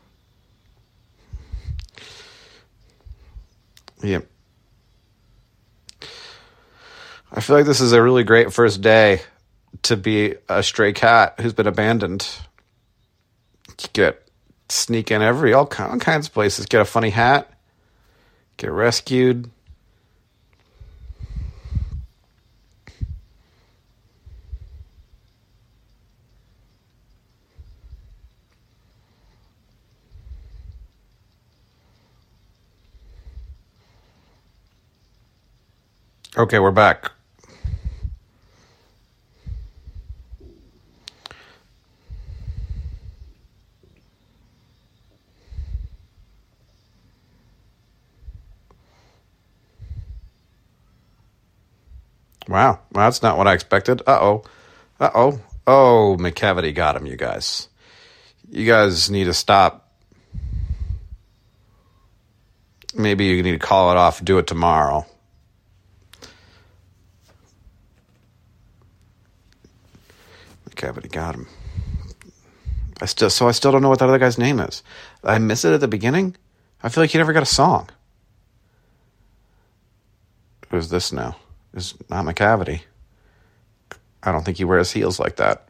Yep. feel like this is a really great first day to be a stray cat who's been abandoned. You sneak in all kinds of places. Get a funny hat. Get rescued. Okay, we're back. Wow, that's not what I expected. Uh-oh. Oh, McCavity got him, you guys. You guys need to stop. Maybe you need to call it off, do it tomorrow. McCavity got him. I still don't know what that other guy's name is. I missed it at the beginning? I feel like he never got a song. Who's this now? It's not McCavity. I don't think he wears heels like that.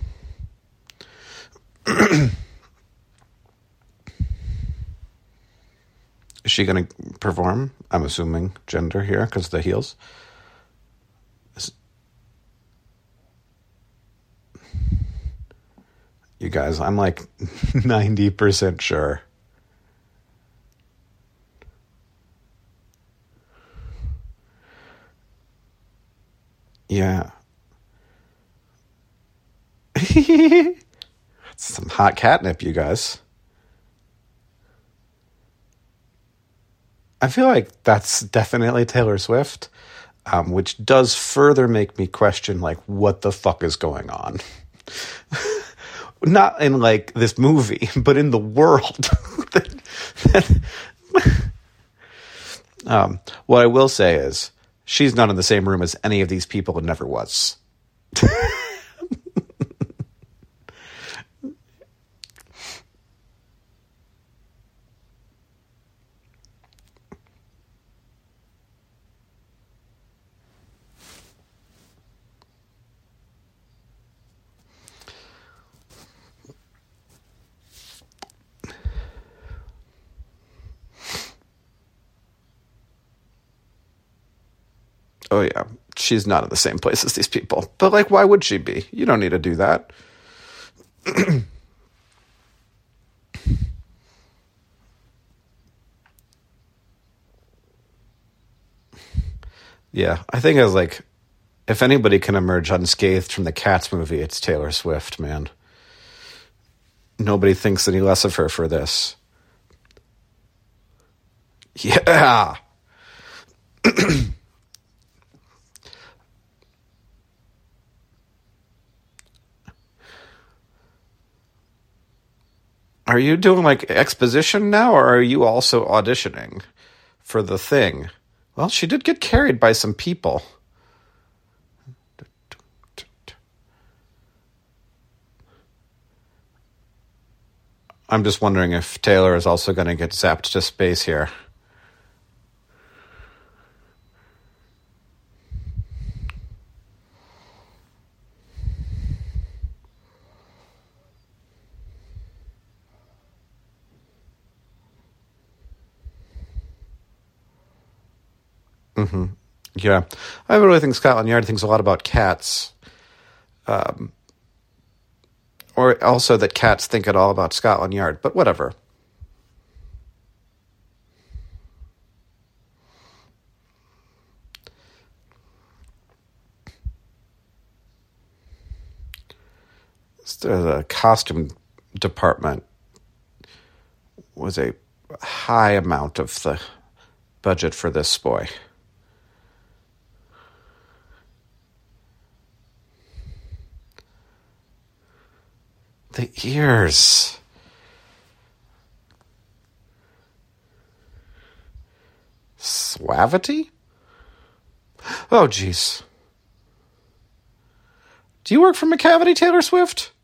Is she going to perform? I'm assuming gender here because of the heels. You guys, I'm like 90% sure. Yeah. That's some hot catnip, you guys. I feel like that's definitely Taylor Swift, which does further make me question, like, what the fuck is going on? Not in, like, this movie, but in the world. What I will say is, she's not in the same room as any of these people and never was. Oh, yeah. She's not in the same place as these people. But, like, why would she be? You don't need to do that. Yeah, I think as, like, if anybody can emerge unscathed from the Cats movie, it's Taylor Swift, man. Nobody thinks any less of her for this. Yeah. Are you doing, like, exposition now, or are you also auditioning for the thing? Well, she did get carried by some people. I'm just wondering if Taylor is also going to get zapped to space here. Mm-hmm. Yeah. I really think Scotland Yard thinks a lot about cats. Or also that cats think it all about Scotland Yard, but whatever. The costume department was a high amount of the budget for this boy. The ears. Suavity? Oh, jeez. Do you work for McCavity, Taylor Swift?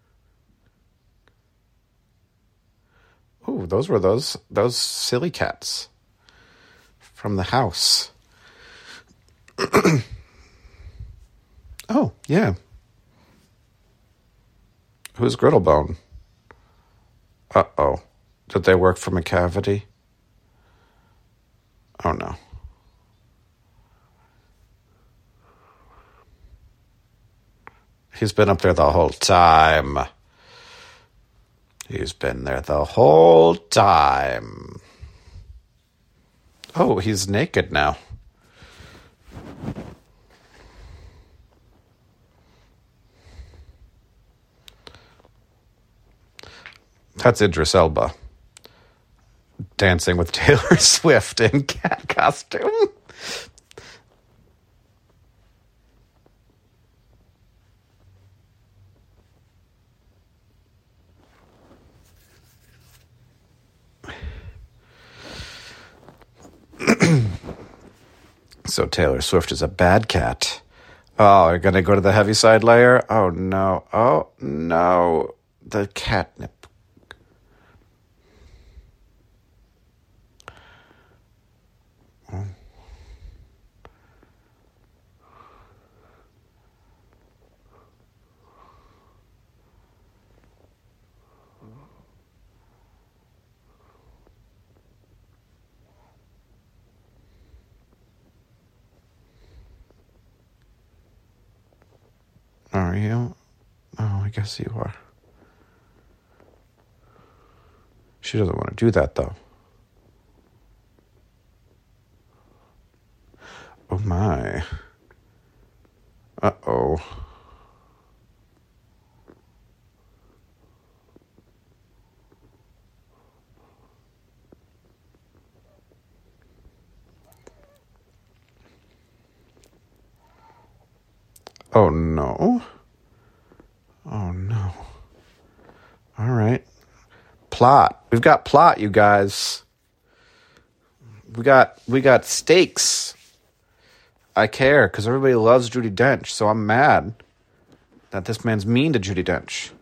Ooh, those were those silly cats from the house. Oh, yeah. Who's Griddlebone? Uh-oh. Did they work for McCavity? Oh, no. He's been up there the whole time. He's been there the whole time. Oh, he's naked now. That's Idris Elba. Dancing with Taylor Swift in cat costume. So Taylor Swift is a bad cat. Oh, you're going to go to the Heaviside layer? Oh, no. Oh, no. The catnip. Are you? Oh, I guess you are. She doesn't want to do that, though. Oh, my. Uh-oh. Oh, no. Oh, no. All right. Plot. We've got plot, you guys. We got stakes. I care because everybody loves Judi Dench, so I'm mad that this man's mean to Judi Dench.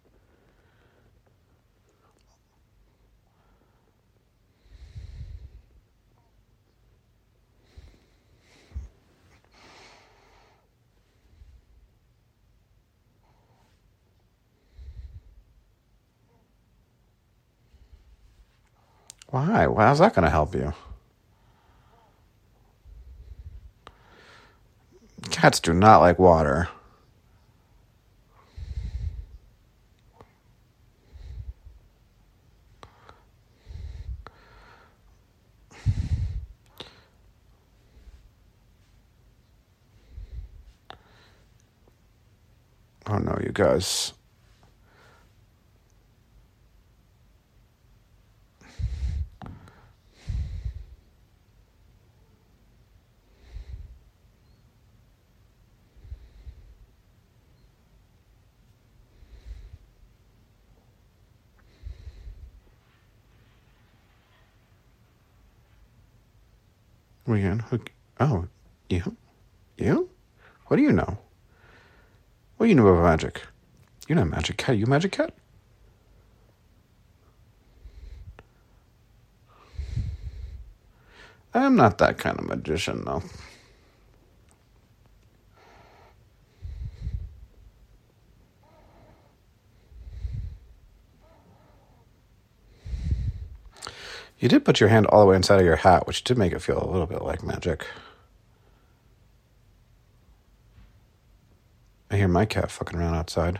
Why? How's that going to help you? Cats do not like water. Oh no, you guys. Weekend. Oh, you? You? What do you know? What do you know about magic? You're not Magic Cat. You Magic Cat? I'm not that kind of magician, though. You did put your hand all the way inside of your hat, which did make it feel a little bit like magic. I hear my cat fucking around outside.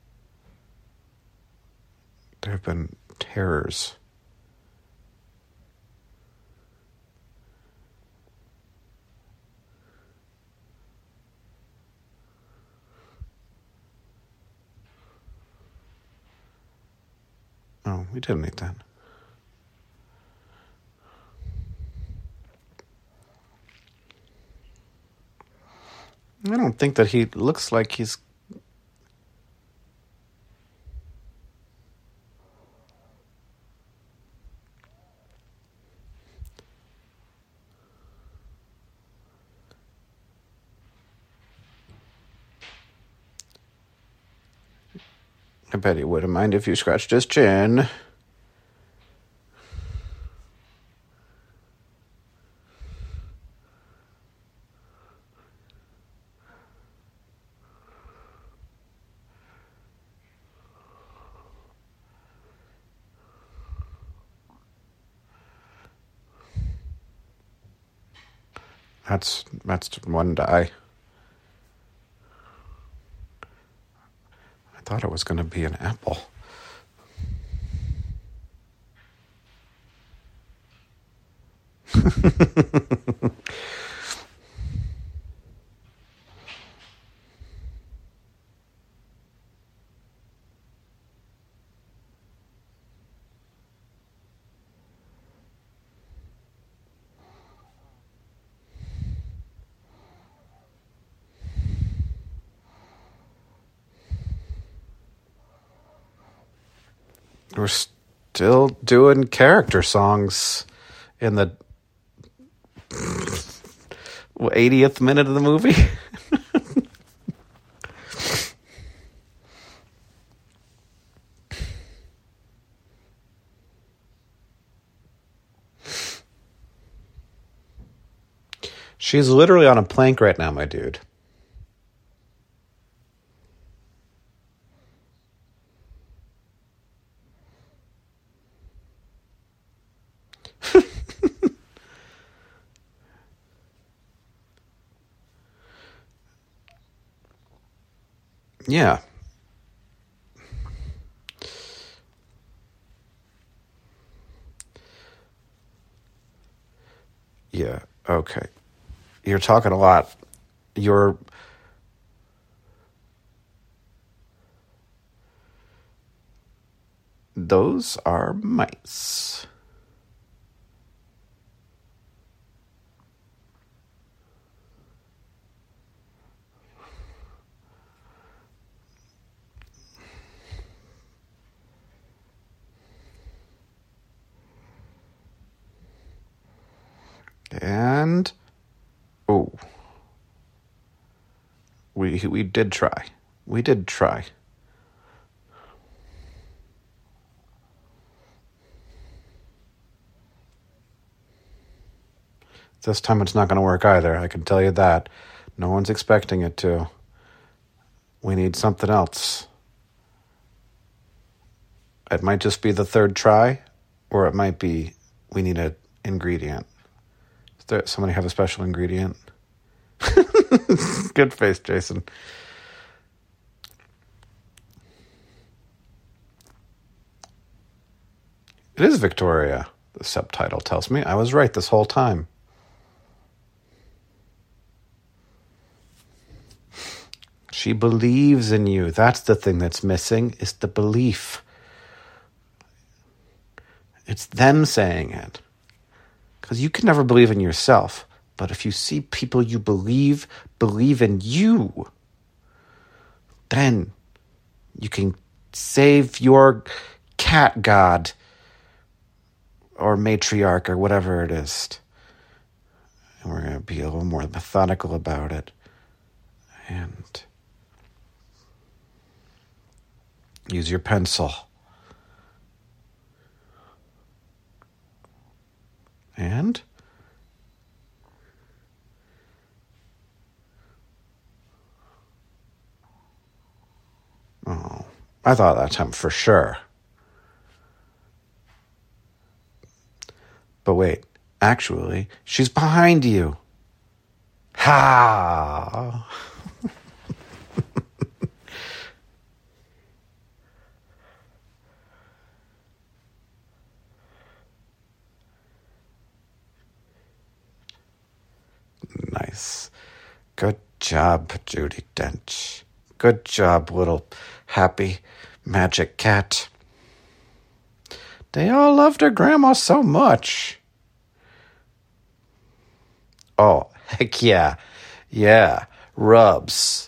There have been terrors. Oh, we didn't eat that. I don't think that he looks like he's... I bet he wouldn't mind if you scratched his chin. That's one die. I thought it was going to be an apple. We're still doing character songs in the 80th minute of the movie. She's literally on a plank right now, my dude. Yeah. Yeah, okay. You're talking a lot. Those are mice. And we did try. We did try. This time it's not going to work either, I can tell you that. No one's expecting it to. We need something else. It might just be the third try, or it might be we need an ingredient. Does somebody have a special ingredient? Good face, Jason. It is Victoria, the subtitle tells me. I was right this whole time. She believes in you. That's the thing that's missing, is the belief. It's them saying it. Because you can never believe in yourself. But if you see people you believe in you, then you can save your cat god or matriarch or whatever it is. And we're going to be a little more methodical about it. And use your pencil. And I thought that time for sure. But wait, actually, she's behind you. Ha! Nice. Good job, Judi Dench. Good job, little happy magic cat. They all loved her grandma so much. Oh, heck yeah. Yeah. Rubs.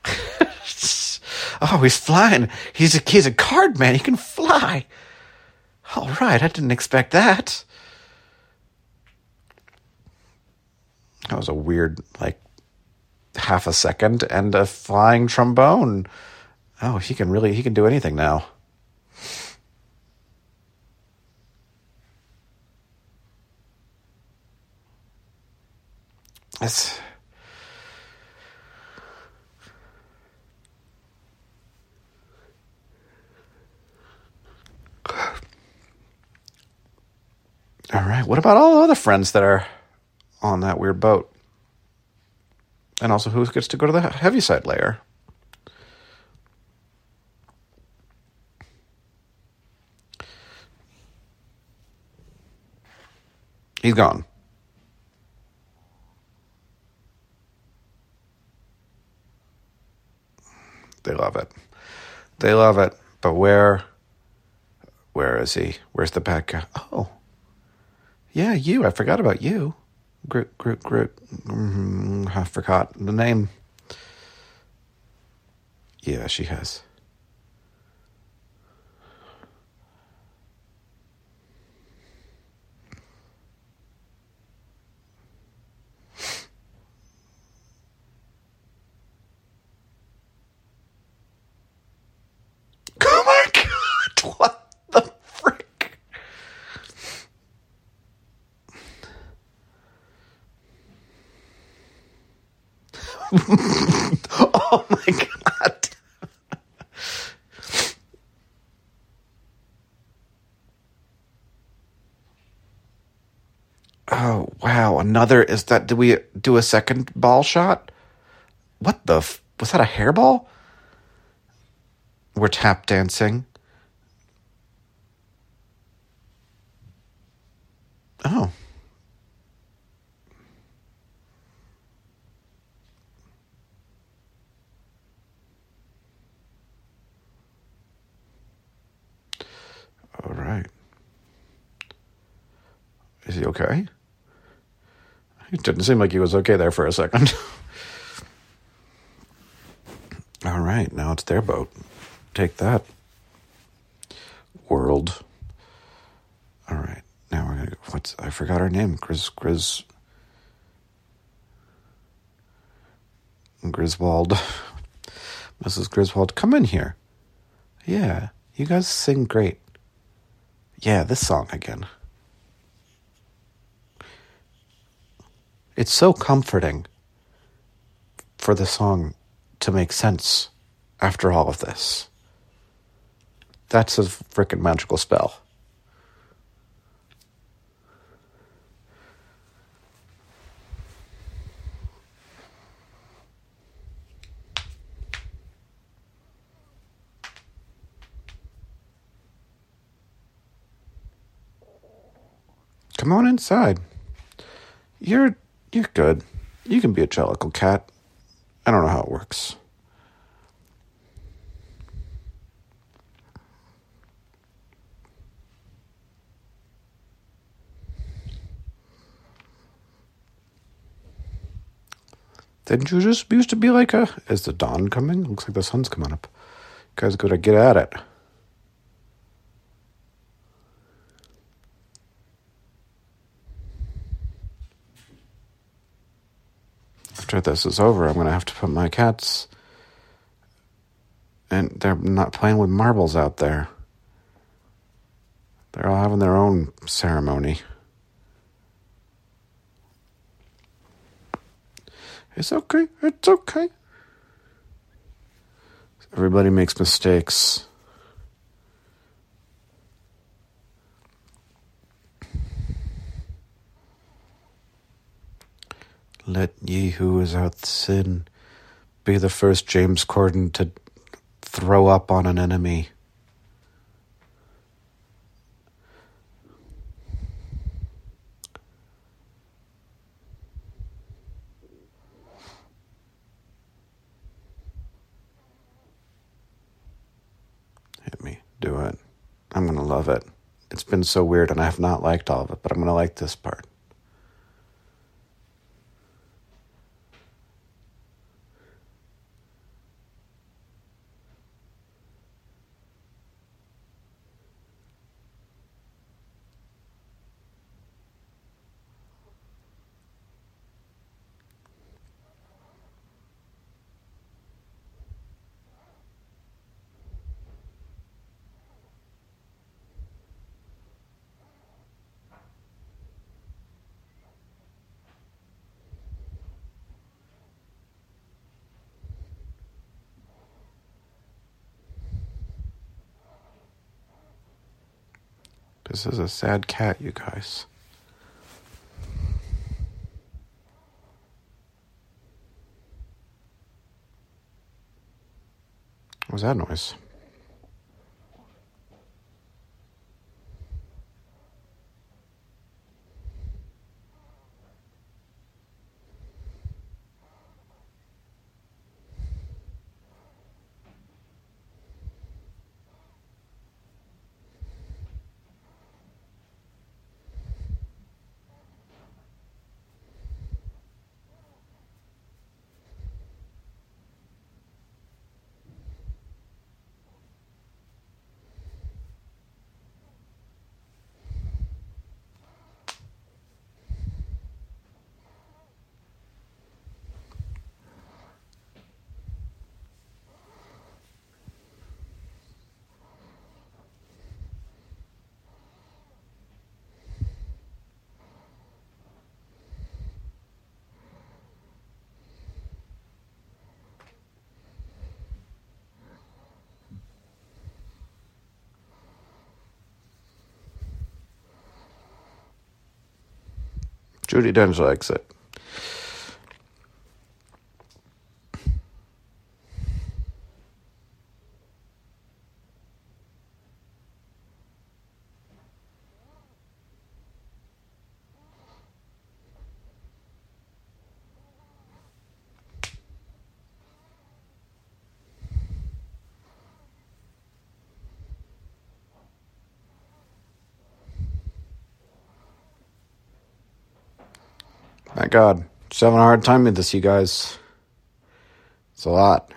Oh, he's flying. He's a card man. He can fly. All right. I didn't expect that. That was a weird, half a second and a flying trombone. Oh, he can do anything now. It's... All right. What about all the other friends that are on that weird boat? And also, who gets to go to the Heaviside layer? He's gone. They love it. They love it. But where is he? Where's the bad guy? Oh. Yeah, you. I forgot about you. Groot. I forgot the name. Yeah, she has. Oh my God! What the frick? Oh my God! Oh wow! Another is that? Did we do a second ball shot? What the? Was that a hairball? We're tap dancing. Oh. All right. Is he okay? It didn't seem like he was okay there for a second. All right, now it's their boat. Take that, world. All right, now we're gonna go. I forgot her name. Griswold. Mrs. Griswold, come in here. Yeah, you guys sing great. Yeah, this song again. It's so comforting for the song to make sense after all of this. That's a frickin' magical spell. Come on inside. You're good. You can be a Jellicle cat. I don't know how it works. Didn't you just used to be like is the dawn coming? Looks like the sun's coming up. You guys gotta get at it. After this is over, I'm gonna have to put my cats, and they're not playing with marbles out there. They're all having their own ceremony. It's okay. It's okay. Everybody makes mistakes. Let ye who is without sin be the first James Corden to throw up on an enemy. Hit me. Do it. I'm going to love it. It's been so weird and I have not liked all of it, but I'm going to like this part. This is a sad cat, you guys. What was that noise? Judi Dench likes it. My God, just having a hard time with this, you guys. It's a lot.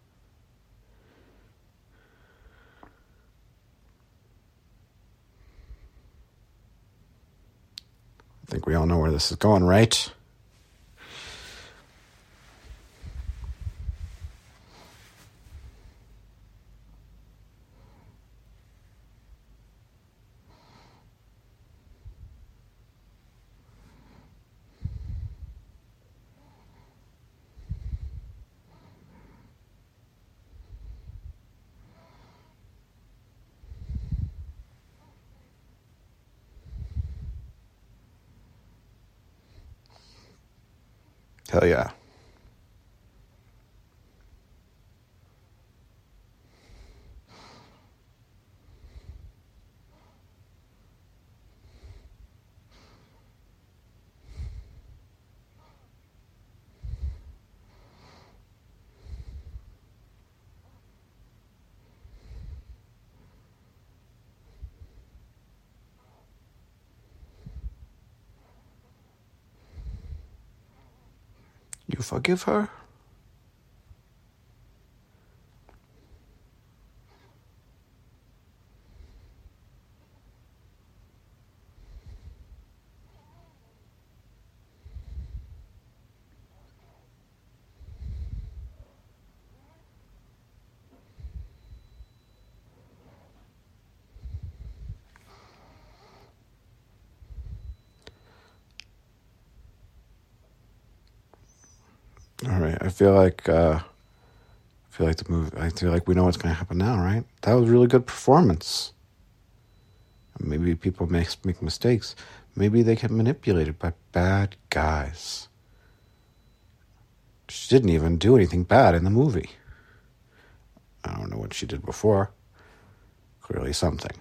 I think we all know where this is going, right? Hell yeah. You forgive her? All right, I feel like the movie. I feel like we know what's going to happen now, right? That was a really good performance. Maybe people make mistakes. Maybe they get manipulated by bad guys. She didn't even do anything bad in the movie. I don't know what she did before. Clearly something.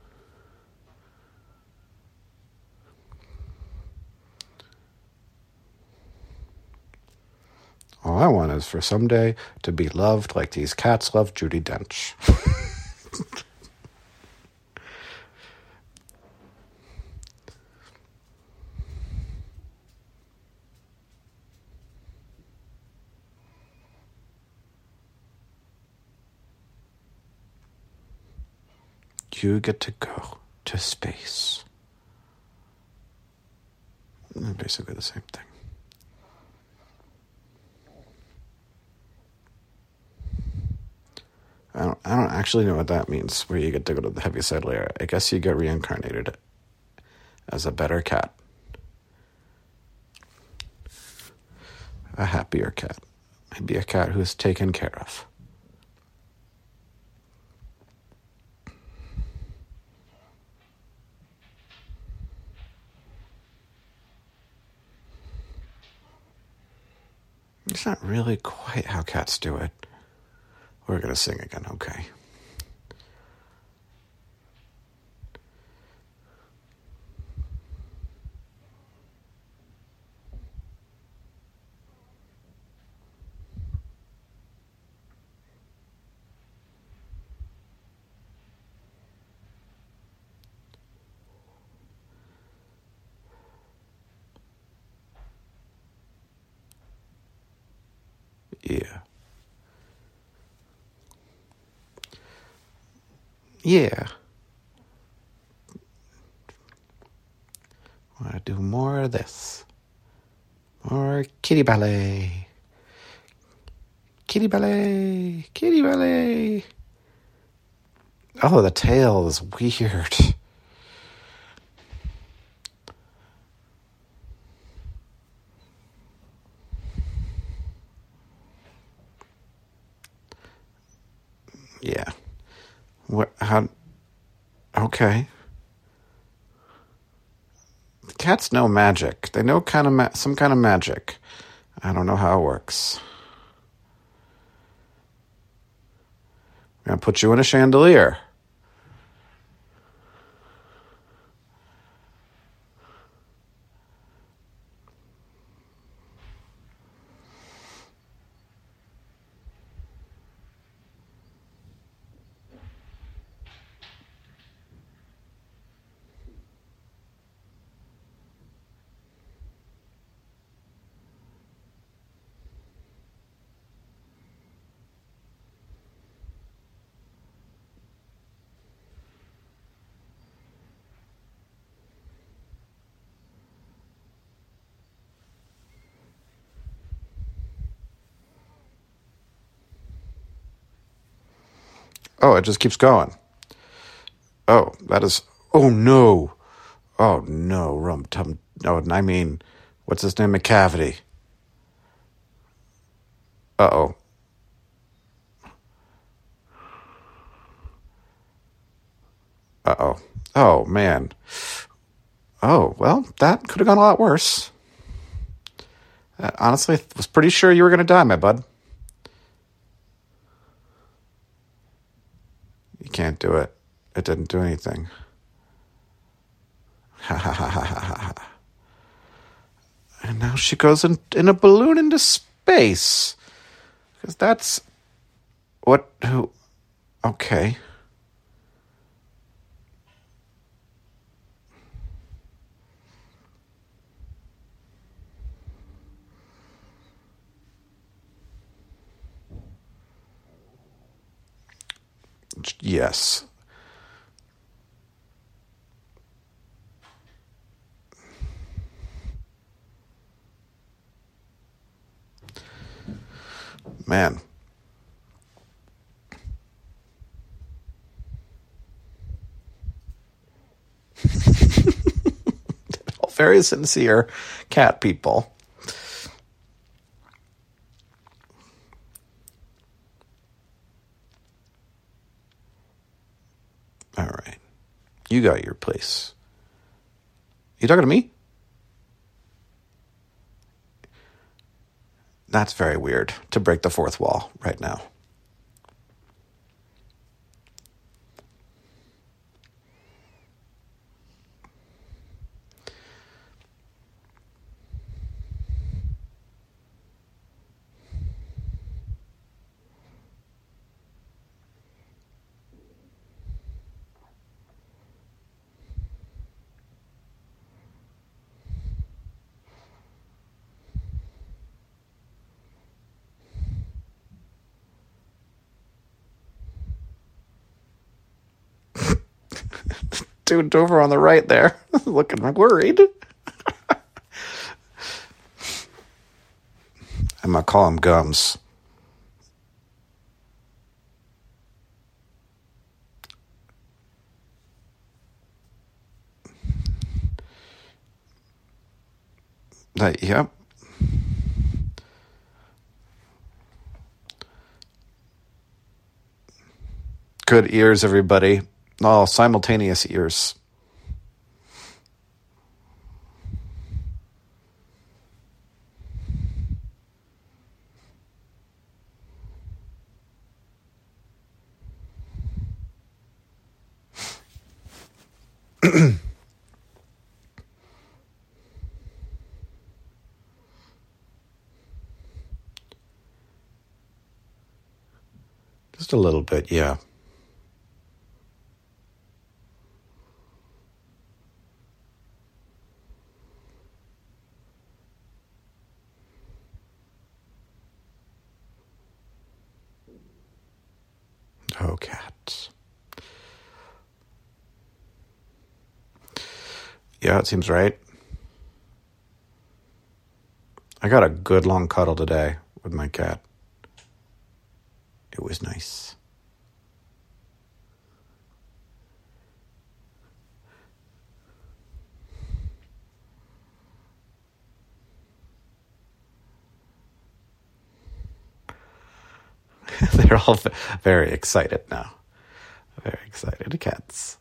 All I want is for someday to be loved like these cats love Judi Dench. You get to go to space. Basically the same thing. I don't actually know what that means, where you get to go to the Heaviside Layer. I guess you get reincarnated as a better cat. A happier cat. Maybe a cat who's taken care of. It's not really quite how cats do it. We're going to sing again. Okay. Yeah. Yeah. I want to do more of this. More kitty ballet. Kitty ballet. Kitty ballet. Oh, the tail is weird. Yeah. What? How? Okay. Cats know magic. They know some kind of magic. I don't know how it works. I'm going to put you in a chandelier. Oh, it just keeps going. Oh, that is... Oh, no. Oh, no. Rum-tum. Oh, I mean, what's his name? McCavity. Uh-oh. Uh-oh. Oh, man. Oh, well, that could have gone a lot worse. Honestly, I was pretty sure you were going to die, my bud. You can't do it. It didn't do anything. Ha ha ha ha ha ha. And now she goes in a balloon into space. Because that's... What? Who? Okay. Yes. Man. Very sincere cat people. All right. You got your place. You talking to me? That's very weird to break the fourth wall right now. Dude over on the right there, looking worried. I'm going to call him Gums. Yep. Good ears, everybody. Oh, simultaneous ears. Just a little bit, yeah. Oh, cats. Yeah, it seems right. I got a good long cuddle today with my cat. It was nice. They're all very excited now. Very excited cats.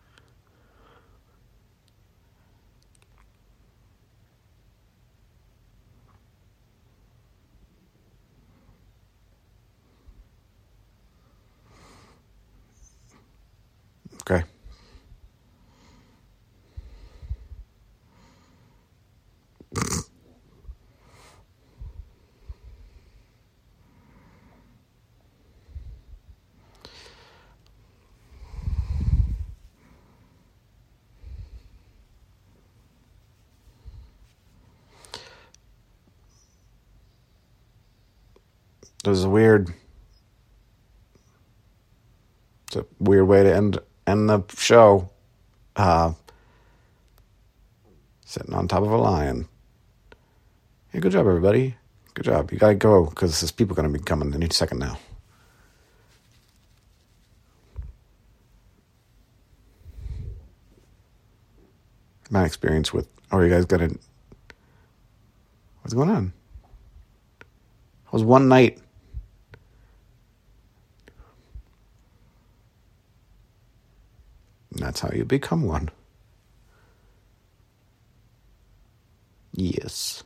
Okay. It was weird. It's a weird way to end the show. Sitting on top of a lion. Hey, good job, everybody. Good job. You gotta go, because there's people gonna be coming any second now. My experience with... Are you guys gonna... What's going on? It was one night. And that's how you become one. Yes.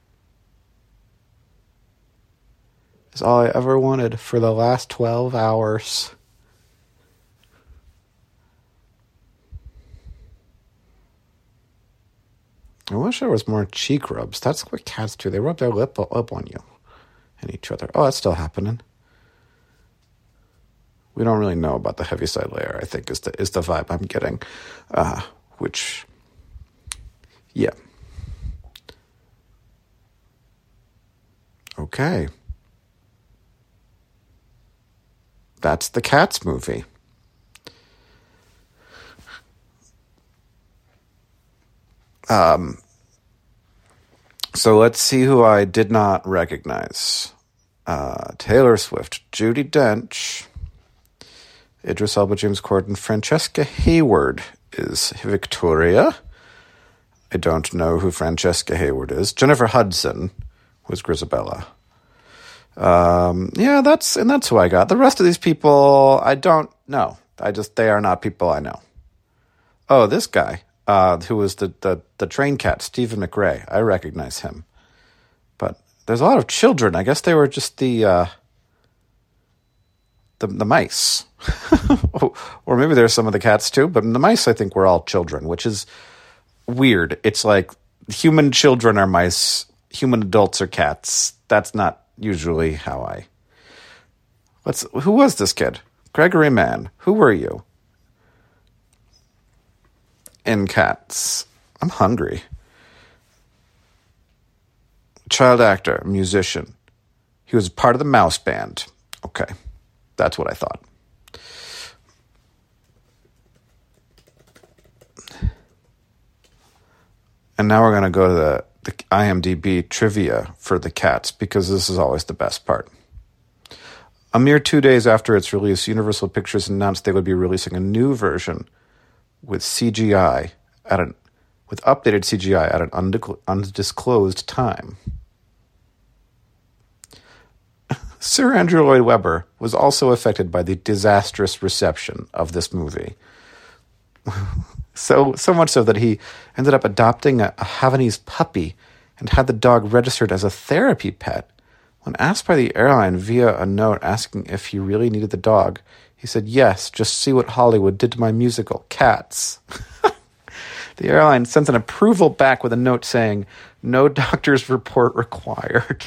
It's all I ever wanted for the last 12 hours. I wish there was more cheek rubs. That's what cats do. They rub their lip up on you and each other. Oh, that's still happening. We don't really know about the heaviside layer, I think, is the vibe I'm getting. Which, yeah. Okay. That's the Cats movie. So let's see who I did not recognize. Taylor Swift, Judi Dench, Idris Elba, James Corden, Francesca Hayward is Victoria. I don't know who Francesca Hayward is. Jennifer Hudson was Grisabella. Yeah, that's who I got. The rest of these people, I don't know. They are not people I know. Oh, this guy, who was the train cat, Stephen McRae. I recognize him. But there's a lot of children. I guess they were just the mice. Or maybe there's some of the cats too, but the mice, I think, were all children, which is weird. It's like human children are mice, human adults are cats. That's not usually how I... Who was this kid? Gregory Mann. Who were you? In Cats. I'm hungry. Child actor, musician. He was part of the Mouse Band. Okay. That's what I thought. And now we're going to go to the IMDb trivia for the Cats, because this is always the best part. A mere 2 days after its release, Universal Pictures announced they would be releasing a new version with updated CGI at an undisclosed time. Sir Andrew Lloyd Webber was also affected by the disastrous reception of this movie. So much so that he ended up adopting a Havanese puppy and had the dog registered as a therapy pet. When asked by the airline via a note asking if he really needed the dog, he said, "Yes, just see what Hollywood did to my musical, Cats." The airline sends an approval back with a note saying, "No doctor's report required."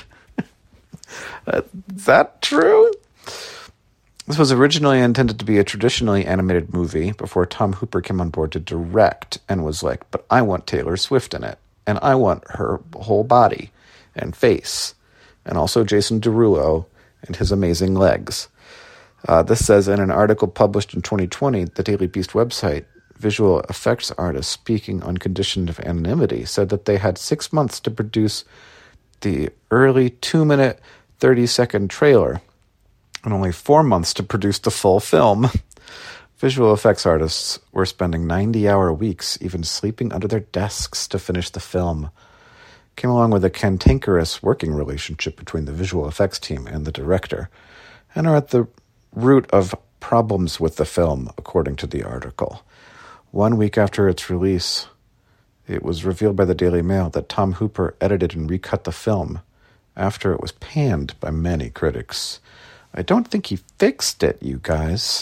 Is that true? This was originally intended to be a traditionally animated movie before Tom Hooper came on board to direct and was like, "But I want Taylor Swift in it, and I want her whole body and face, and also Jason Derulo and his amazing legs." This says in an article published in 2020, the Daily Beast website, visual effects artists speaking on condition of anonymity said that they had 6 months to produce the early 2-minute, 30-second trailer and only 4 months to produce the full film. Visual effects artists were spending 90-hour weeks, even sleeping under their desks to finish the film. Came along with a cantankerous working relationship between the visual effects team and the director, and are at the root of problems with the film, according to the article. 1 week after its release, it was revealed by the Daily Mail that Tom Hooper edited and recut the film after it was panned by many critics. I don't think he fixed it, you guys.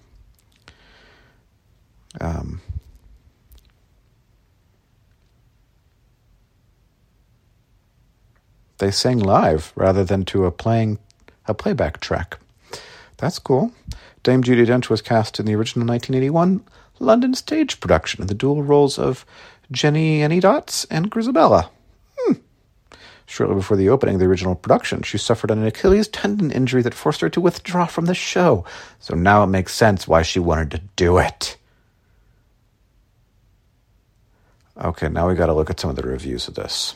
They sang live rather than to a playback track. That's cool. Dame Judi Dench was cast in the original 1981 London stage production in the dual roles of Jenny Anydots and Grisabella. Shortly before the opening of the original production, she suffered an Achilles tendon injury that forced her to withdraw from the show. So now it makes sense why she wanted to do it. Okay, now we got to look at some of the reviews of this.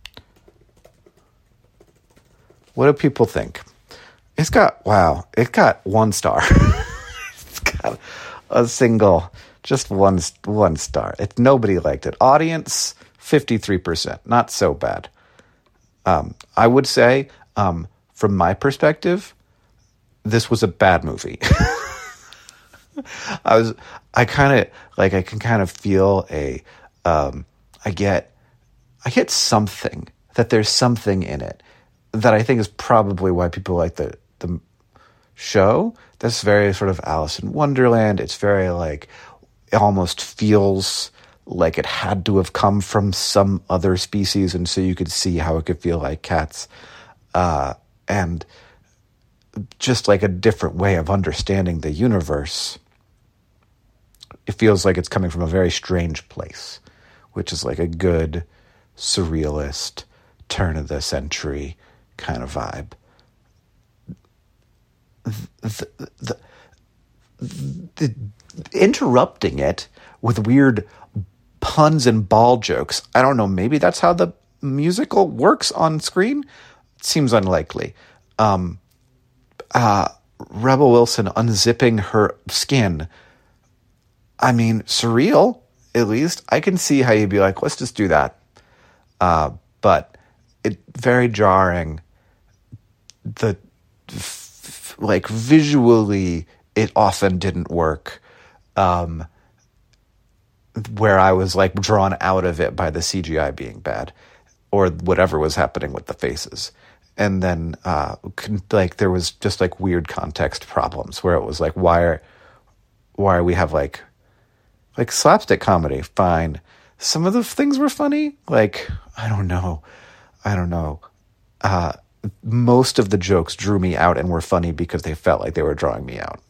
What do people think? It got 1 star. It's got a single, just one star. Nobody liked it. Audience, 53%. Not so bad. I would say, from my perspective, this was a bad movie. I can kind of feel I get something, that there's something in it that I think is probably why people like the show. That's very sort of Alice in Wonderland. It's very it almost feels like it had to have come from some other species, and so you could see how it could feel like cats. And just like a different way of understanding the universe. It feels like it's coming from a very strange place, which is like a good surrealist, turn of the century kind of vibe. The interrupting it with weird puns and ball jokes. I don't know, maybe that's how the musical works on screen? It seems unlikely. Rebel Wilson unzipping her skin. I mean, surreal, at least. I can see how you'd be like, let's just do that. But it very jarring. Visually, it often didn't work. Where I was drawn out of it by the CGI being bad, or whatever was happening with the faces. And then there was just weird context problems where it was why we have slapstick comedy? Fine. Some of the things were funny. I don't know. Most of the jokes drew me out and were funny because they felt like they were drawing me out.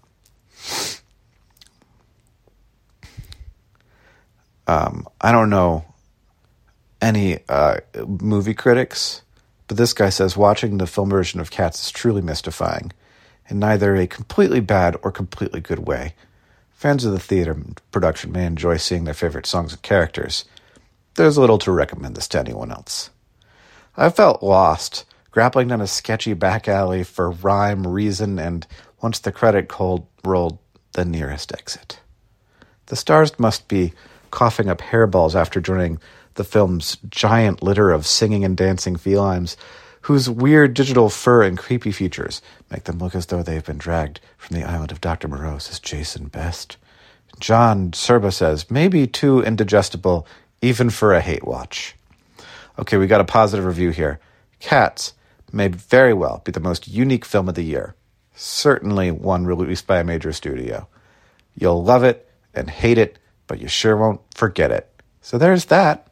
I don't know any movie critics, but this guy says watching the film version of Cats is truly mystifying, in neither a completely bad or completely good way. Fans of the theater production may enjoy seeing their favorite songs and characters. There's little to recommend this to anyone else. I felt lost, grappling down a sketchy back alley for rhyme, reason, and once the credit rolled, the nearest exit. The stars must be coughing up hairballs after joining the film's giant litter of singing and dancing felines, whose weird digital fur and creepy features make them look as though they've been dragged from the island of Dr. Moreau, says Jason Best. John Serba says, maybe too indigestible, even for a hate watch. Okay, we got a positive review here. Cats may very well be the most unique film of the year. Certainly one released by a major studio. You'll love it and hate it, but you sure won't forget it. So there's that.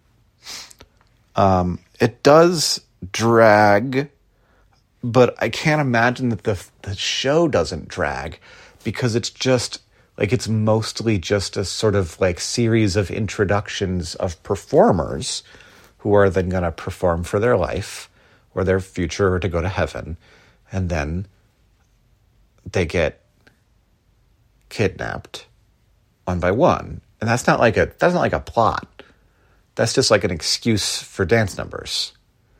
It does drag, but I can't imagine that the show doesn't drag, because it's just like, it's mostly just a sort of like series of introductions of performers who are then going to perform for their life or their future or to go to heaven. And then they get kidnapped one by one. And that's not like a plot. That's just like an excuse for dance numbers.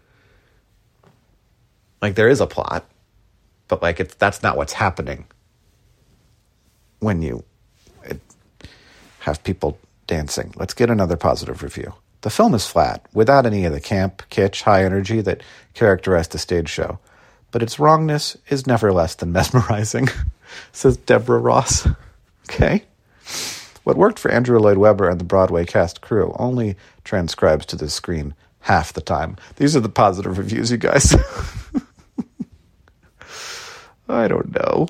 Like, there is a plot, but like that's not what's happening when you have people dancing. Let's get another positive review. The film is flat, without any of the camp, kitsch, high energy that characterized the stage show. But its wrongness is never less than mesmerizing, says Deborah Ross. Okay. What worked for Andrew Lloyd Webber and the Broadway cast crew only transcribes to the screen half the time. These are the positive reviews, you guys. I don't know.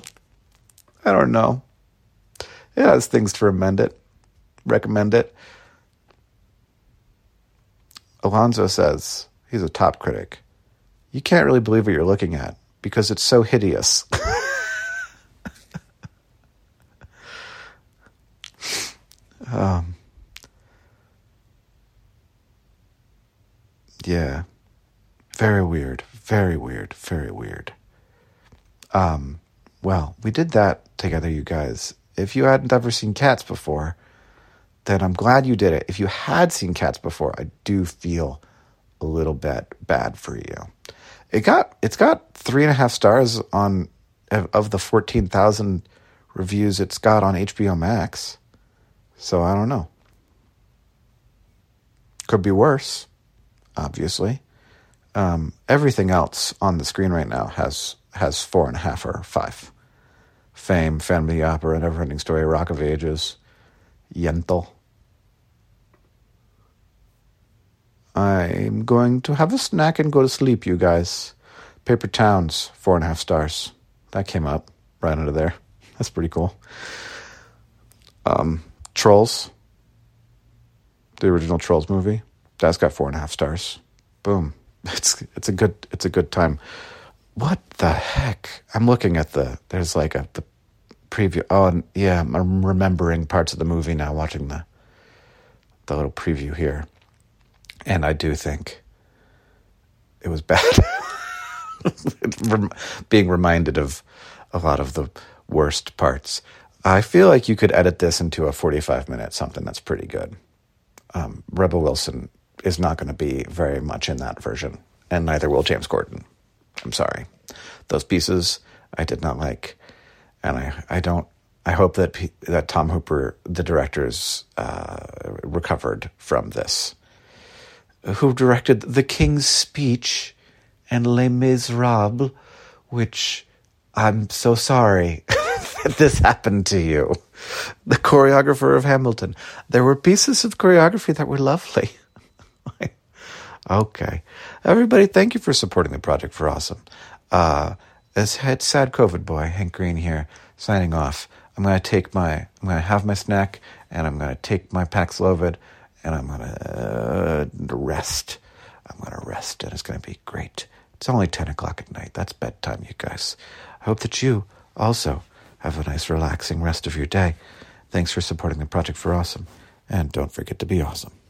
It has things to recommend it. Alonzo says, he's a top critic, you can't really believe what you're looking at because it's so hideous. Yeah. Very weird. Well, we did that together, you guys. If you hadn't ever seen Cats before, then I'm glad you did it. If you had seen Cats before, I do feel a little bit bad for you. It's got 3.5 stars of the 14,000 reviews it's got on HBO Max. So I don't know. Could be worse, obviously. Everything else on the screen right now has 4.5 or 5. Fame, Phantom of the Opera, Neverending Story, Rock of Ages, Yentl. I'm going to have a snack and go to sleep, you guys. Paper Towns, 4.5 stars. That came up right under there. That's pretty cool. Trolls, the original Trolls movie, that's got 4.5 stars. Boom. It's a good time. What the heck? I'm looking at there's like the preview. Oh, and yeah, I'm remembering parts of the movie now, watching the little preview here. And I do think it was bad. Being reminded of a lot of the worst parts. I feel like you could edit this into a 45-minute something that's pretty good. Rebel Wilson is not going to be very much in that version, and neither will James Corden. I'm sorry. Those pieces I did not like, and I hope that Tom Hooper, the director, is recovered from this. Who directed The King's Speech and Les Miserables, which I'm so sorry that this happened to you. The choreographer of Hamilton. There were pieces of choreography that were lovely. Okay. Everybody, thank you for supporting the Project for Awesome. As head sad COVID boy, Hank Green here, signing off. I'm going to have my snack, and I'm going to take my Paxlovid, and I'm going to rest. And it's going to be great. It's only 10 o'clock at night. That's bedtime, you guys. I hope that you also have a nice, relaxing rest of your day. Thanks for supporting the Project for Awesome, and don't forget to be awesome.